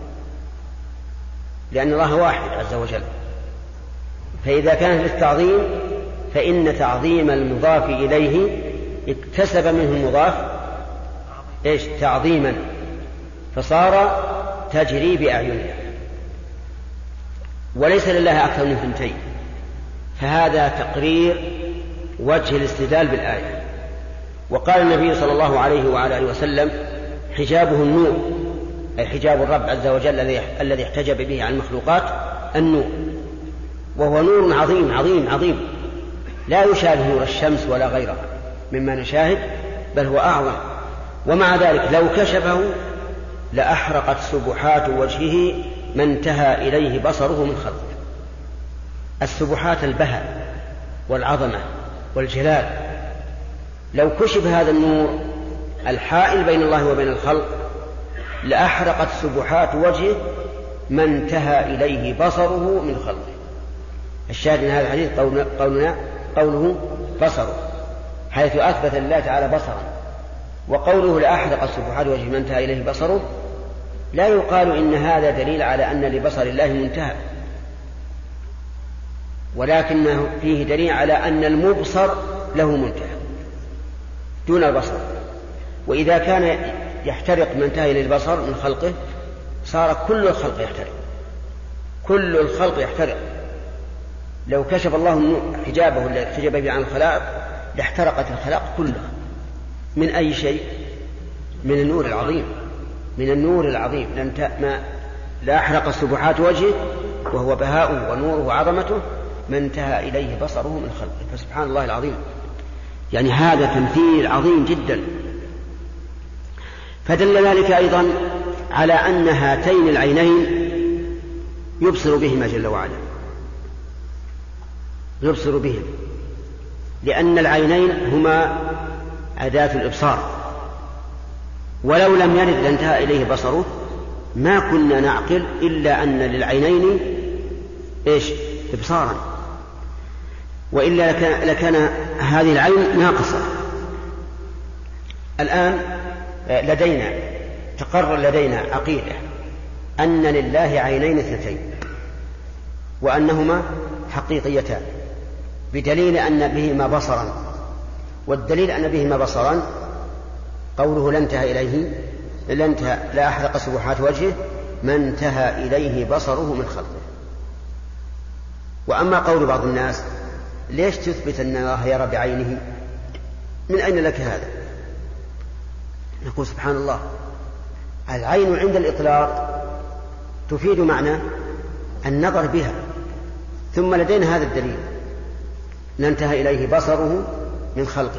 لأن الله واحد عز وجل. فإذا كان للتعظيم فإن تعظيم المضاف إليه اكتسب منه المضاف إيش؟ تعظيما، فصار تجري بأعيننا، وليس لله أكثر من ثنتين. فهذا تقرير وجه الاستدلال بالآية. وقال النبي صلى الله عليه وعلى آله وسلم حجابه النور، أي حجاب الرب عز وجل الذي احتجب به عن المخلوقات النور، وهو نور عظيم عظيم عظيم لا يشابه نور الشمس ولا غيرها مما نشاهد، بل هو أعظم. ومع ذلك لو كشفه لأحرقت سبحات وجهه ما انتهى إليه بصره من خلقه. السبحات البهاء والعظمة والجلال، لو كشف هذا النور الحائل بين الله وبين الخلق لأحرقت سبحات وجهه ما انتهى إليه بصره من خلقه. الشاهد من هذا الحديث قولنا قوله بصره، حيث أثبت الله تعالى بصرا، وقوله لأحرقت سبحات وجهه ما انتهى إليه بصره لا يقال إن هذا دليل على أن لبصر الله منتهى، ولكنه فيه دليل على أن المبصر له منتهى دون البصر. وإذا كان يحترق ما انتهى إليه البصر من خلقه صار كل الخلق يحترق، كل الخلق يحترق. لو كشف الله حجابه الذي احتجب به عن الخلائق لاحترقت الخلاق كلها. من أي شيء؟ من النور العظيم، من النور العظيم. لم ما لا أحرق سبحات وجهه وهو بهاؤه ونوره وعظمته ما انتهى إليه بصره من خلقه. فسبحان الله العظيم، يعني هذا تمثيل عظيم جدا. فدل ذلك أيضا على أن هاتين العينين يبصر بهما جل وعلا، يبصر بهم، لأن العينين هما أداة الإبصار، ولو لم يرد لانتهى إليه بصره ما كنا نعقل إلا أن للعينين إيش؟ إبصارا، وإلا لكان, لكان هذه العين ناقصة. الآن لدينا تقرر لدينا عقيدة أن لله عينين اثنتين وأنهما حقيقيتان، بدليل أن بهما بصرا، والدليل أن بهما بصرا قوله لا انتهى إليه لا, انتهى لا أحرق سبحات وجهه ما انتهى إليه بصره من خلقه. وأما قول بعض الناس ليش تثبت أن الله يرى بعينه؟ من أين لك هذا؟ نقول سبحان الله، العين عند الإطلاق تفيد معنى النظر بها، ثم لدينا هذا الدليل لا انتهى إليه بصره من خلقه.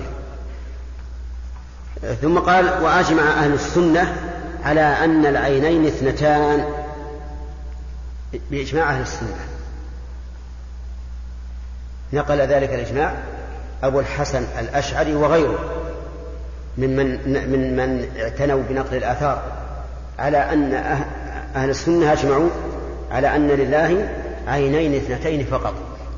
ثم قال وأجمع أهل السنة على أن العينين اثنتان بإجماع أهل السنة. نقل ذلك الإجماع أبو الحسن الأشعري وغيره ممن من من اعتنوا بنقل الآثار على أن أهل السنة أجمعوا على أن لله عينين اثنتين فقط.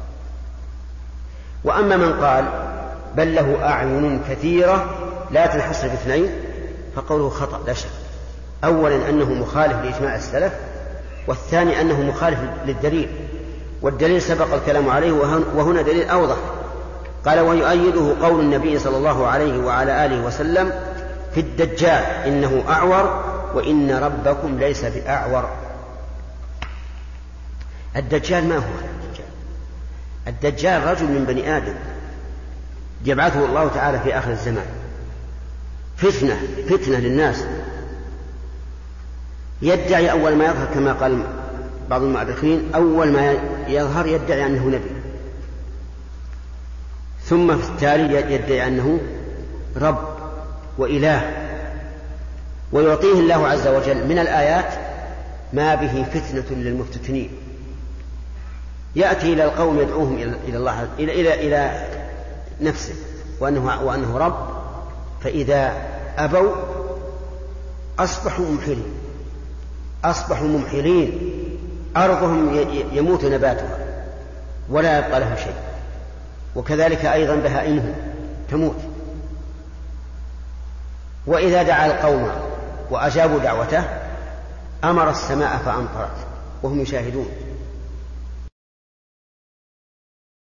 وأما من قال بل له أعين كثيرة لا تنحصر باثنين فقوله خطأ لا شك. أولا أنه مخالف لإجماع السلف، والثاني أنه مخالف للدليل، والدليل سبق الكلام عليه وهنا دليل أوضح. قال ويؤيده قول النبي صلى الله عليه وعلى آله وسلم في الدجال إنه أعور وإن ربكم ليس بأعور. الدجال ما هو الدجال؟ الدجال رجل من بني آدم يبعثه الله تعالى في آخر الزمان فتنة فتنة للناس، يدعي أول ما يظهر كما قال بعض المؤرخين أول ما يظهر يدعي أنه نبي، ثم في التالي يدعي أنه رب وإله، ويعطيه الله عز وجل من الآيات ما به فتنة للمفتتنين. يأتي إلى القوم يدعوهم إلى الله إلى إلى إلى نفسه وأنه وأنه رب، فإذا أبوا أصبحوا ممحلين أصبحوا ممحلين أرضهم يموت نباتها ولا يبقى لها شيء، وكذلك أيضا بهائمهم تموت. وإذا دعا القوم وأجابوا دعوته أمر السماء فأمطرت وهم يشاهدون.